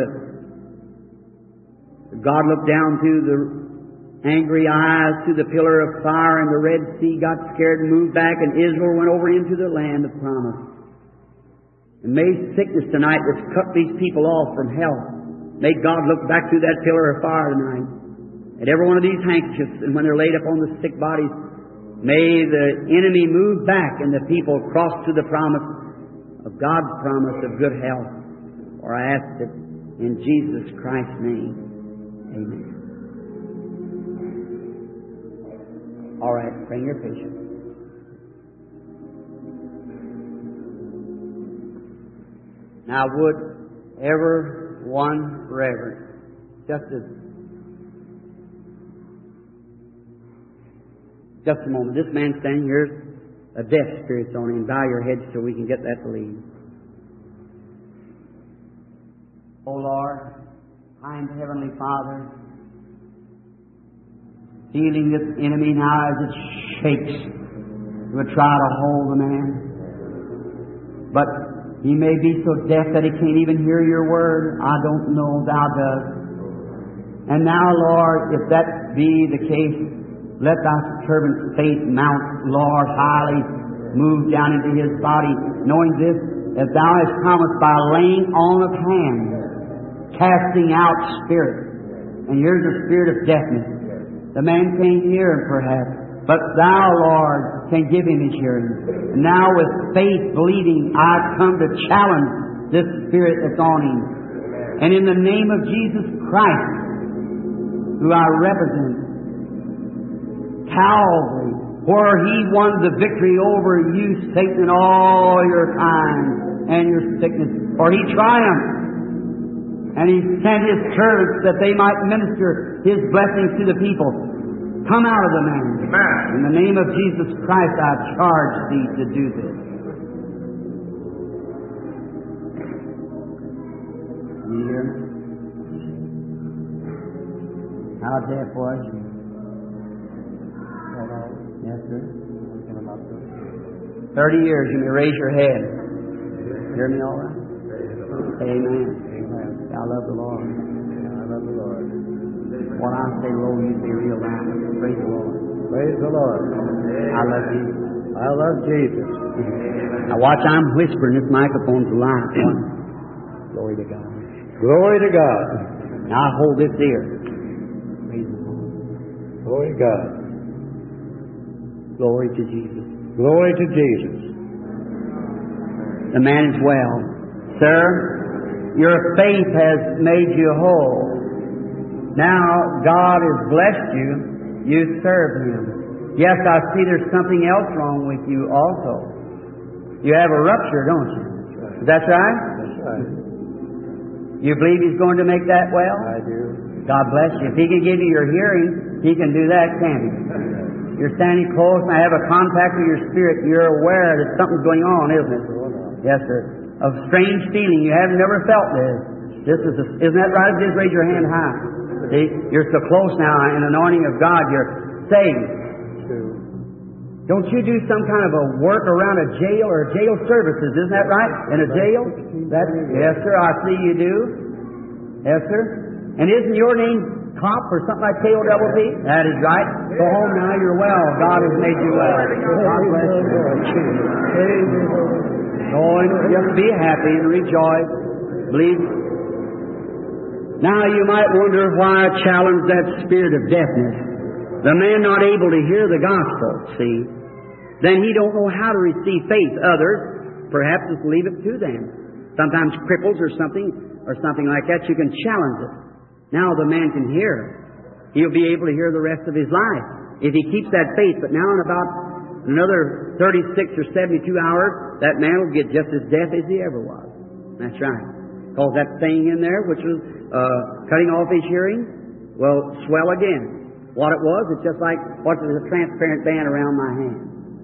the God looked down through the angry eyes to the pillar of fire, and the Red Sea got scared and moved back, and Israel went over into the land of promise. And may sickness tonight that's cut these people off from hell, may God look back through that pillar of fire tonight at every one of these handkerchiefs, and when they're laid upon the sick bodies, may the enemy move back and the people cross to the promise of God's promise of good health. For I ask it in Jesus Christ's name. Amen. All right, bring your patient. Now would ever one reverend, just as Just a moment. This man standing here, a deaf spirit's on him. Bow your heads so we can get that believed. Oh Lord, Kind Heavenly Father, feeling this enemy now as it shakes, will try to hold the man. But he may be so deaf that he can't even hear your word. I don't know, Thou dost. And now, Lord, if that be the case, let Thy servant's faith mount, Lord, highly, move down into his body, knowing this, that Thou hast promised by laying on of hands, casting out spirit. And here's a spirit of deafness. The man can't hear, perhaps, but Thou, Lord, can give him his hearing. And now with faith believing, I come to challenge this spirit that's on him. And in the name of Jesus Christ, who I represent, Calvary, where He won the victory over you, Satan, and all your kind and your sickness, for He triumphed. And He sent His servants that they might minister His blessings to the people. Come out of the man. Amen. In the name of Jesus Christ, I charge thee to do this. You hear me? How deaf was you? Yes, sir. Thirty years, you may raise your head. Hear me all right? Amen. Amen. I love the Lord. I love the Lord. When I say low, you say real loud. Praise the Lord. Praise the Lord. I love Jesus. I love Jesus. Now watch, I'm whispering. This microphone's live. Glory to God. Glory to God. Now I hold this ear. Praise the Lord. Glory to God. Glory to Jesus. Glory to Jesus. The man is well. Sir, your faith has made you whole. Now God has blessed you. You serve Him. Yes, I see there's something else wrong with you also. You have a rupture, don't you? That's right. Is that right? That's right. You believe He's going to make that well? I do. God bless you. If He can give you your hearing, He can do that, can't He? You're standing close and I have a contact with your spirit. You're aware that something's going on, isn't it? Yes, sir. Of strange feeling. You have never felt this. This is a, isn't that right? Just raise your hand high. See, you're so close now in the anointing of God. You're saved. Don't you do some kind of a work around a jail or jail services? Isn't that right? In a jail? That, yes, sir. I see you do. Yes, sir. And isn't your name Cop or something like K O double P? That is right. Go home now. You're well. God has made you well. God bless you. Go and just be happy and rejoice. Believe. Now you might wonder why I challenge that spirit of deafness. The man not able to hear the gospel, see, then he don't know how to receive faith. Others, perhaps just leave it to them. Sometimes cripples or something, or something like that, you can challenge it. Now the man can hear. He'll be able to hear the rest of his life if he keeps that faith. But now in about another thirty-six or seventy-two hours, that man will get just as deaf as he ever was. That's right. Because that thing in there, which was uh, cutting off his hearing, will swell again. What it was, it's just like what is a transparent band around my hand.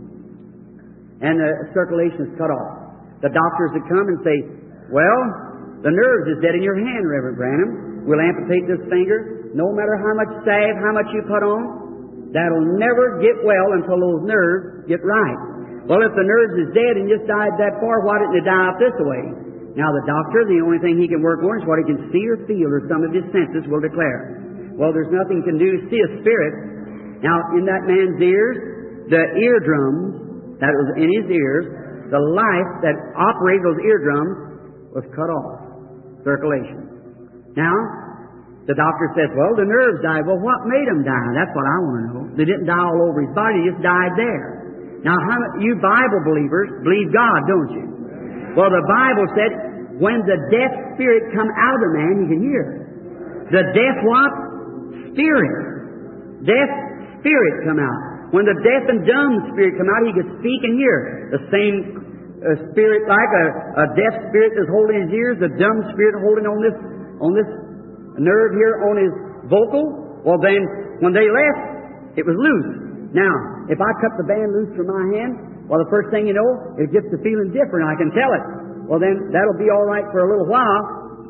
And the circulation is cut off. The doctors would come and say, well, the nerves is dead in your hand, Reverend Branham. We'll amputate this finger. No matter how much salve, how much you put on, that'll never get well until those nerves get right. Well, if the nerves is dead and just died that far, why didn't it die out this way? Now, the doctor, the only thing he can work on is what he can see or feel, or some of his senses will declare. Well, there's nothing he can do to see a spirit. Now, in that man's ears, the eardrums that was in his ears, the life that operated those eardrums was cut off. Circulation. Now, the doctor says, well, the nerves died. Well, what made them die? That's what I want to know. They didn't die all over his body. They just died there. Now, how many, you Bible believers believe God, don't you? Well, the Bible said, when the deaf spirit come out of the man, he can hear. The deaf what? Spirit. Deaf spirit come out. When the deaf and dumb spirit come out, he could speak and hear. The same uh, spirit, like a, a deaf spirit that's holding his ears, the dumb spirit holding on this on this nerve here on his vocal. Well, then, when they left, it was loose. Now, if I cut the band loose from my hand, well, the first thing you know, it gets to feeling different. I can tell it. Well, then, that'll be all right for a little while.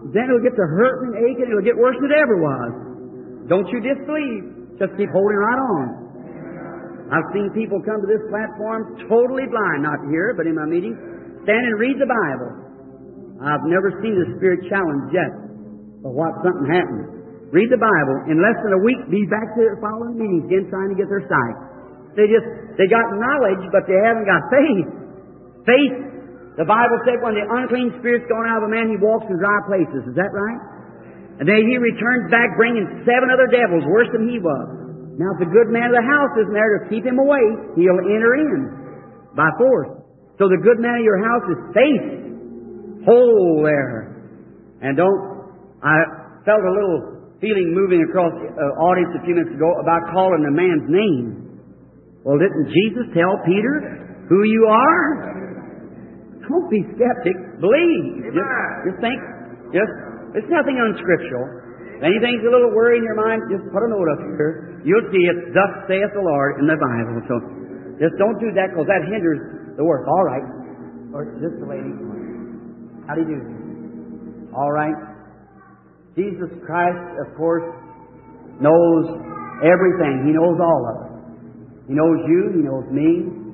then it'll get to hurting and aching. It'll get worse than it ever was. Don't you disbelieve. Just keep holding right on. I've seen people come to this platform totally blind, not here, but in my meetings, stand and read the Bible. I've never seen the Spirit challenge yet for what something happened. Read the Bible. In less than a week, be back to the following meetings again trying to get their sight. They just, they got knowledge, but they haven't got faith. Faith, the Bible said when the unclean spirit's gone out of a man, he walks in dry places. Is that right? And then he returns back bringing seven other devils worse than he was. Now, if the good man of the house isn't there to keep him away, he'll enter in by force. So the good man of your house is faith. Hold there. And don't, I felt a little feeling moving across the uh, audience a few minutes ago about calling the man's name. Well, didn't Jesus tell Peter who you are? Don't be skeptic. Believe. Just, just think. Just, it's nothing unscriptural. If anything's a little worry in your mind, just put a note up here. You'll see it, thus saith the Lord in the Bible. So just don't do that because that hinders the work. All right. Or just the lady. How do you do? All right. Jesus Christ, of course, knows everything. He knows all of us. He knows you. He knows me.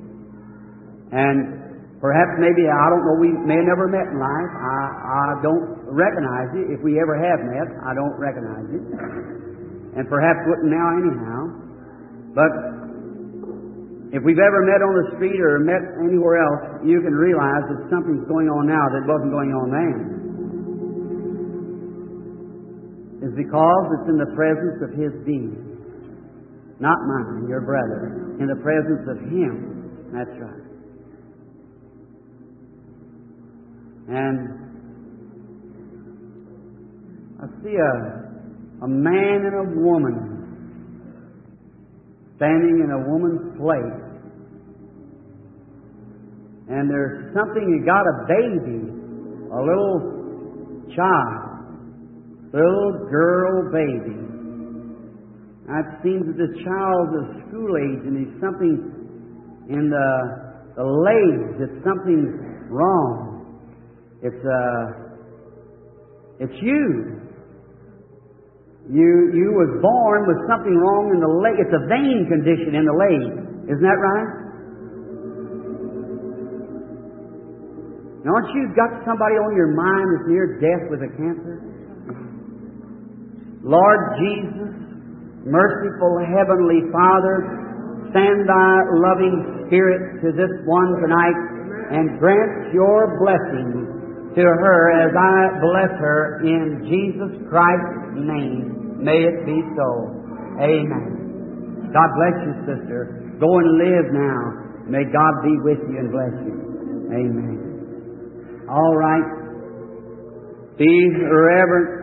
And perhaps maybe, I don't know, we may have never met in life. I, I don't recognize you. If we ever have met, I don't recognize you. And perhaps wouldn't now anyhow. But if we've ever met on the street or met anywhere else, you can realize that something's going on now that wasn't going on then. It's because it's in the presence of His being. Not mine, your brother. In the presence of Him. That's right. And I see a, a man and a woman standing in a woman's place. And there's something, you got a baby, a little child, little girl baby. Now it seems that this child is school age and there's something in the, the legs, it's something wrong. It's uh, it's you. You you was born with something wrong in the leg. It's a vein condition in the leg. Isn't that right? Now, aren't you got somebody on your mind that's near death with a cancer? Lord Jesus, merciful Heavenly Father, send Thy loving Spirit to this one tonight and grant Your blessing to her as I bless her in Jesus Christ's name. May it be so. Amen. God bless you, sister. Go and live now. May God be with you and bless you. Amen. All right. Be reverent.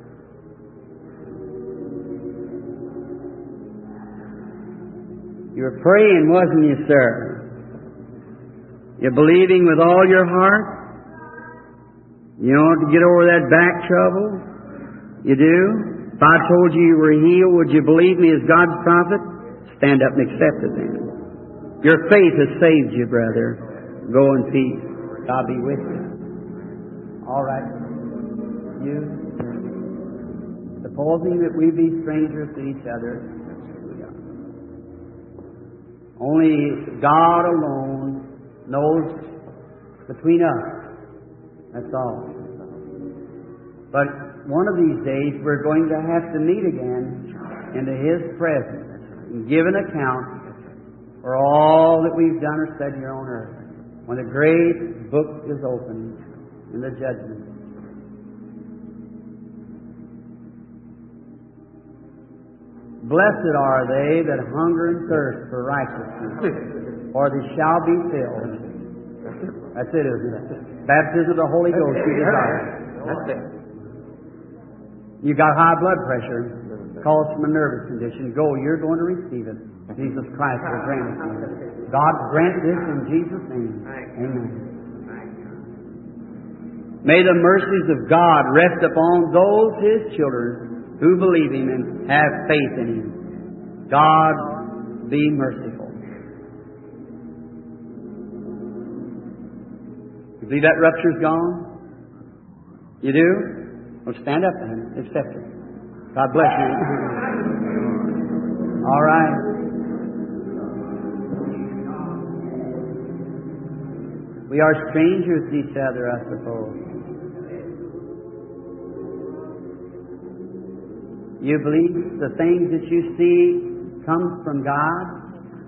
You were praying, wasn't you, sir? You're believing with all your heart? You want to get over that back trouble? You do? If I told you you were healed, would you believe me as God's prophet? Stand up and accept it then. Your faith has saved you, brother. Go in peace. God be with you. All right. You, supposing that we be strangers to each other, only God alone knows between us. That's all. But one of these days we're going to have to meet again into His presence and give an account for all that we've done or said here on earth when the great book is opened in the judgment. Blessed are they that hunger and thirst for righteousness, for they shall be filled. That's it, isn't it? Baptism of the Holy Ghost you desire. That's it. You got high blood pressure, calls from a nervous condition. Go, you're going to receive it. Jesus Christ will grant it to you. God grant this in Jesus' name. Amen. May the mercies of God rest upon those His children who believe Him and have faith in Him. God be merciful. You believe that rupture's gone? You do? Well, stand up and accept it. God bless you. All right. We are strangers to each other, I suppose. You believe the things that you see come from God?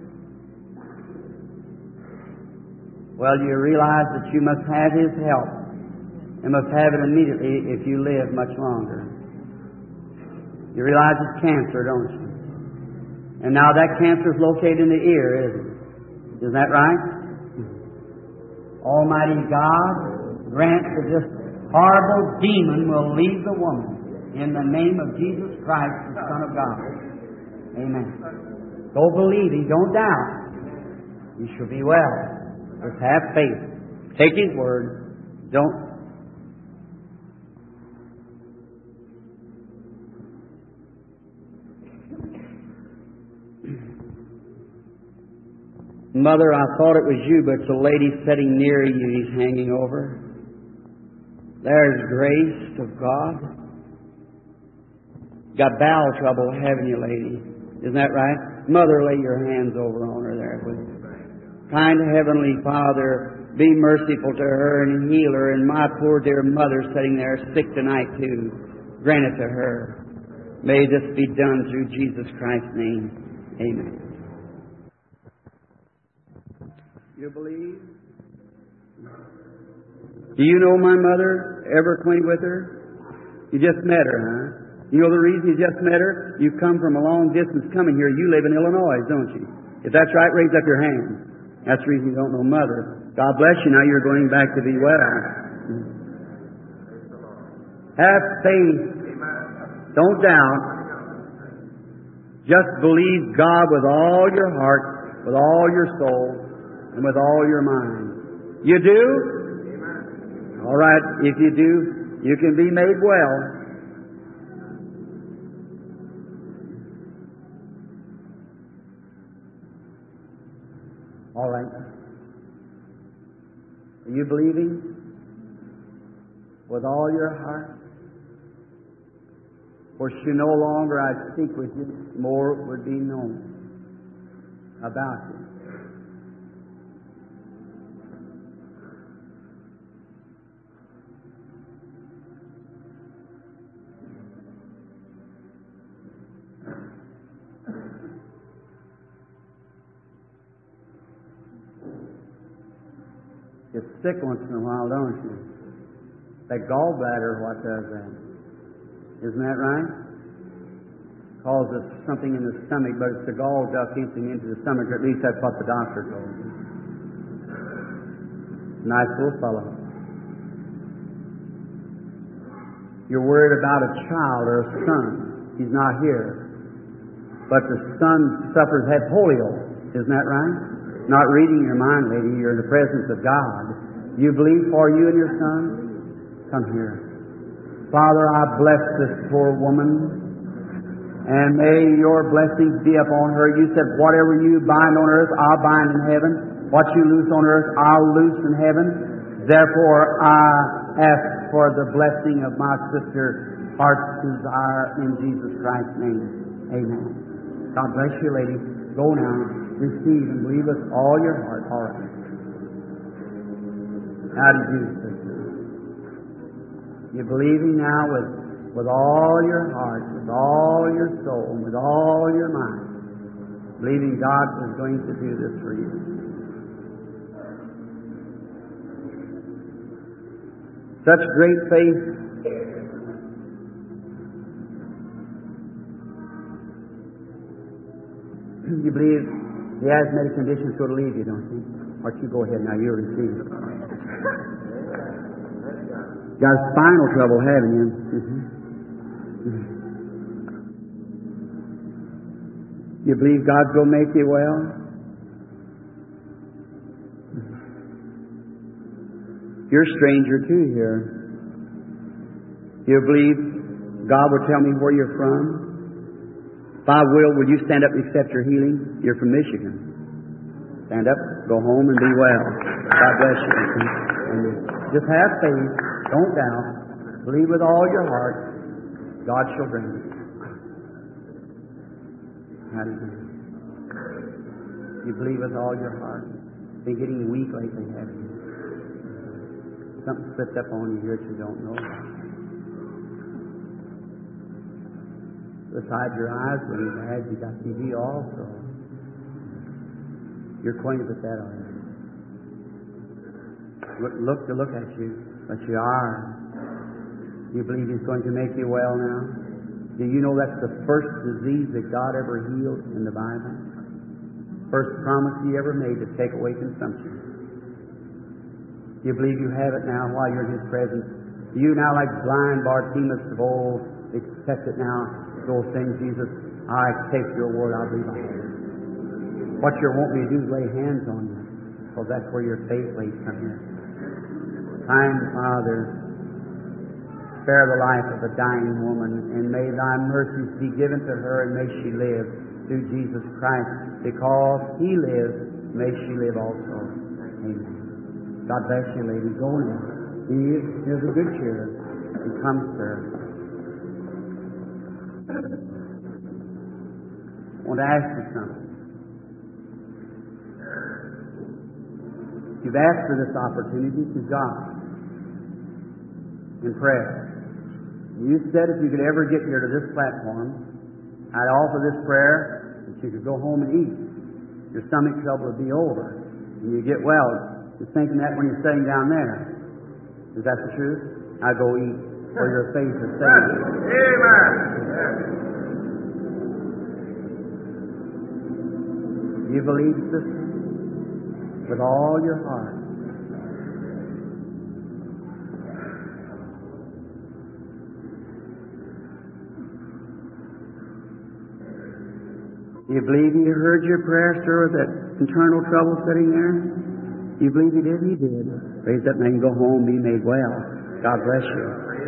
Well, you realize that you must have His help and must have it immediately if you live much longer. You realize it's cancer, don't you? And now that cancer is located in the ear, isn't it? Isn't that right? Almighty God grant that this horrible demon will leave the woman in the name of Jesus Christ, the Son of God. Amen. Go believing, don't doubt. You shall be well. Just have faith. Take His word. Don't. Mother, I thought it was you, but it's a lady sitting near you He's hanging over. There's grace of God. Got bowel trouble, haven't you, lady? Isn't that right? Mother, lay your hands over on her there, will you? Kind Heavenly Father, be merciful to her and heal her. And my poor dear mother sitting there sick tonight too, grant it to her. May this be done through Jesus Christ's name. Amen. You believe? Do you know my mother? Ever acquainted with her? You just met her, huh? You know the reason you just met her? You've come from a long distance coming here. You live in Illinois, don't you? If that's right, raise up your hand. That's the reason you don't know Mother. God bless you. Now you're going back to be well. Have faith. Don't doubt. Just believe God with all your heart, with all your soul, and with all your mind. You do? All right. If you do, you can be made well. All right. Are you believing with all your heart? For she no longer I speak with you, more would be known about you. You're sick once in a while, don't you? That gallbladder, what does that? Isn't that right? Causes something in the stomach, but it's the gall duct emptying into the stomach, or at least that's what the doctor told me. Nice little fellow. You're worried about a child or a son. He's not here. But the son suffers, had polio. Isn't that right? Not reading your mind, lady. You're in the presence of God. You believe for you and your son? Come here. Father, I bless this poor woman, and may your blessings be upon her. You said, whatever you bind on earth, I'll bind in heaven. What you loose on earth, I'll loose in heaven. Therefore, I ask for the blessing of my sister, heart's desire, in Jesus Christ's name. Amen. God bless you, lady. Go now. Receive and believe with all your heart. All right. How do you do, sister? You're believing now with, with all your heart, with all your soul, with all your mind, believing God is going to do this for you. Such great faith. You believe He has many conditions to leave you, don't you? Why don't you go ahead now, you'll receive it. Got spinal trouble, haven't you? Mm-hmm. Mm-hmm. You believe God's going to make you well? You're a stranger too here. You believe God will tell me where you're from? If I will, will you stand up and accept your healing? You're from Michigan. Stand up, go home, and be well. God bless you. And just have faith. Don't doubt. Believe with all your heart, God shall grant it. Hallelujah. You believe with all your heart. Been getting weak lately, haven't you? Something slipped up on you here that you don't know about. Besides your eyes being bad, you got T V also. You're acquainted with that already. Look, look to look at you, but you are. You believe He's going to make you well now? Do you know that's the first disease that God ever healed in the Bible? First promise He ever made to take away consumption. You believe you have it now while you're in His presence? You now, like blind Bartimaeus of old, accept it now. Go saying, Jesus, I take your word, I believe I have it. What you want me to do is lay hands on you, because that's where your faith lays from here. Kind Father, spare the life of a dying woman, and may Thy mercies be given to her, and may she live through Jesus Christ. Because He lives, may she live also. Amen. God bless you, lady. Go now. He is, he is a good cheer. He comes, sir. I want to ask you something. You've asked for this opportunity to God in prayer. You said if you could ever get here to this platform, I'd offer this prayer that you could go home and eat. Your stomach trouble would be over. And you get well. You're thinking that when you're sitting down there. Is that the truth? I go eat, for your faith is saved. Amen. You believe, sister? With all your heart. You believe He heard your prayer, sir, with that internal trouble sitting there? You believe He did? He did. Raise up and go home, be made well. God bless you.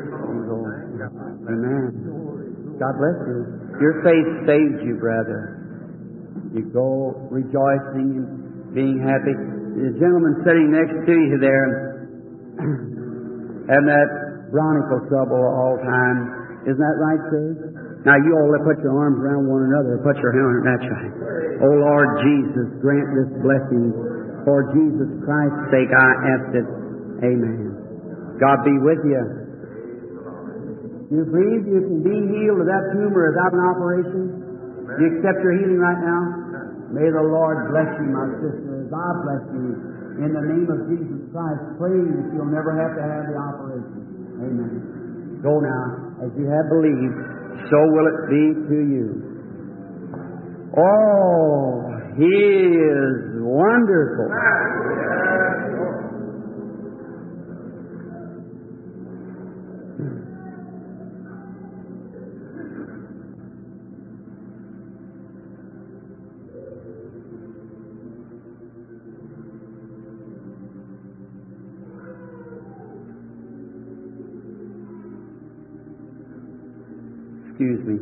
Amen. God bless you. Your faith saves you, brother. You go rejoicing and being happy. The gentleman sitting next to you there having that bronchial trouble all the time. Isn't that right, sir? Now you all put your arms around one another. Put your hand on it. That's right. Oh Lord Jesus, grant this blessing. For Jesus Christ's sake I ask it. Amen. God be with you. You believe you can be healed of that tumor without an operation? You accept your healing right now? May the Lord bless you, my sister, as I bless you. In the name of Jesus Christ, praying that you'll never have to have the operation. Amen. Go now. As you have believed, so will it be to you. Oh, He is wonderful. Excuse me.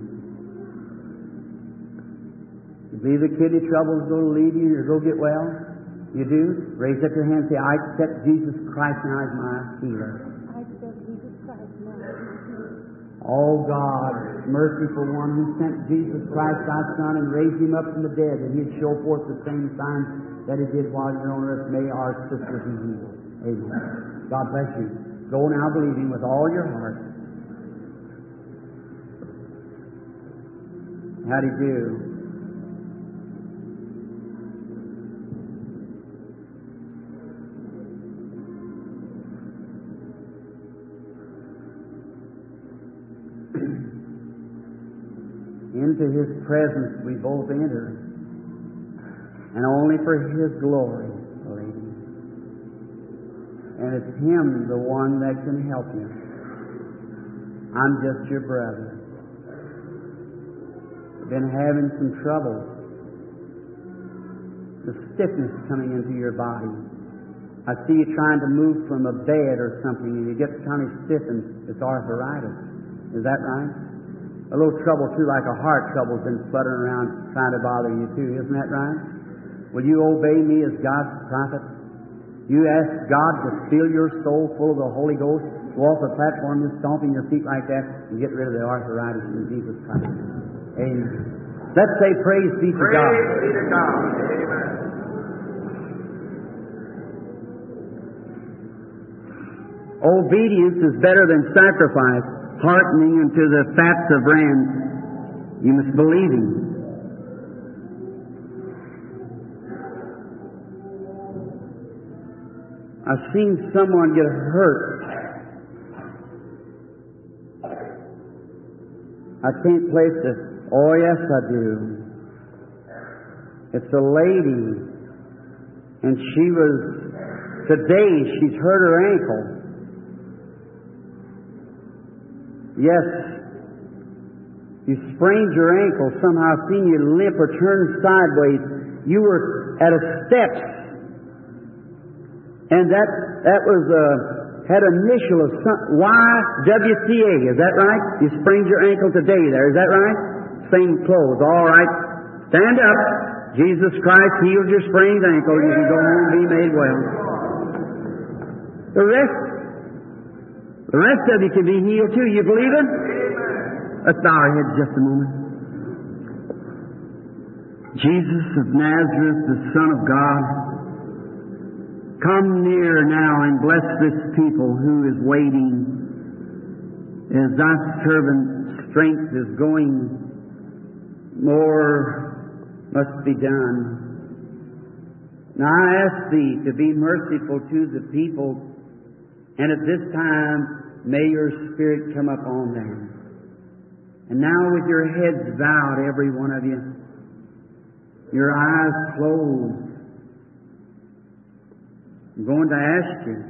You believe the kidney trouble is going to leave you or go get well? You do? Raise up your hand and say, I accept Jesus Christ now as my healer. I accept Jesus Christ now as my healer. Oh God, merciful one who sent Jesus Christ, thy Son, and raised Him up from the dead, that He'd show forth the same signs that He did while you were on earth. May our sisters be healed. Amen. God bless you. Go now believing with all your heart. How do you do? Into His presence we both enter, and only for His glory, lady. And it's Him, the one that can help you. I'm just your brother. Been having some trouble. The stiffness coming into your body. I see you trying to move from a bed or something, and you get kind of stiff, and it's arthritis. Is that right? A little trouble too, like a heart trouble's been fluttering around trying to bother you too. Isn't that right? Will you obey me as God's prophet? You ask God to fill your soul full of the Holy Ghost, go off the platform, just stomping your feet like that, and get rid of the arthritis in Jesus Christ. Amen. Let's say praise be to God. Praise be to God. Amen. Obedience is better than sacrifice, hearkening unto the fats of rams. You must believe Him. I've seen someone get hurt. I can't place it. Oh, yes, I do. It's a lady, and she was, today she's hurt her ankle. Yes, you sprained your ankle. Somehow I've seen you limp or turn sideways. You were at a steps. And that that was uh, had an initial of some, Y W C A. Is that right? You sprained your ankle today there. Is that right? Same clothes. All right. Stand up. Jesus Christ healed your sprained ankle. You can go home and be made well. The rest, the rest of you can be healed too. You believe it? Let's bow our heads just a moment. Jesus of Nazareth, the Son of God, come near now and bless this people who is waiting as thy servant's strength is going. More must be done. Now I ask Thee to be merciful to the people, and at this time may Your Spirit come upon them. And now with your heads bowed, every one of you, your eyes closed, I'm going to ask you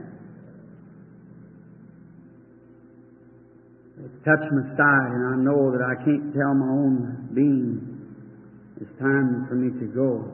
to touch my side, and I know that I can't tell my own being it's time for me to go.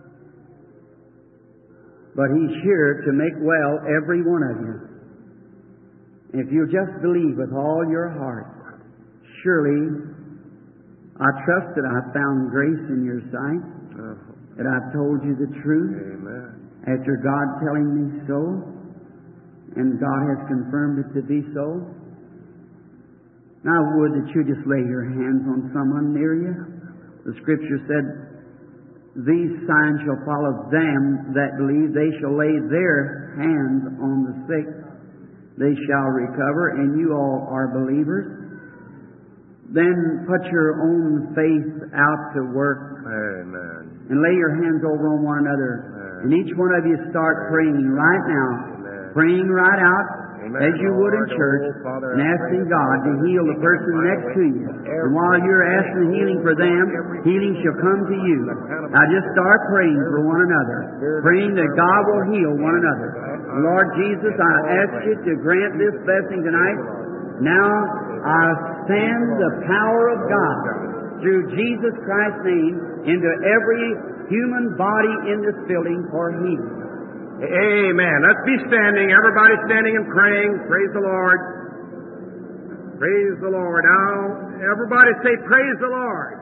But He's here to make well every one of you. And if you just believe with all your heart, surely I trust that I found grace in your sight, that I've told you the truth. Amen. After God telling me so, and God has confirmed it to be so. Now I would that you just lay your hands on someone near you. The Scripture said, these signs shall follow them that believe. They shall lay their hands on the sick. They shall recover, and you all are believers. Then put your own faith out to work. Amen. And lay your hands over on one another. And each one of you start praying right now, Amen. praying right out, Amen. as you would in Lord, church, oh, Father, and I asking pray God to heal the person next to you. And while you're asking healing for them, healing shall come to you. Now just start praying for one another, praying that God will heal one another. Lord Jesus, I ask you to grant this blessing tonight. Now I send the power of God through Jesus Christ's name into every human body in this building for healing. Amen. Let's be standing. Everybody standing and praying. Praise the Lord. Praise the Lord. Now, everybody say, praise the Lord.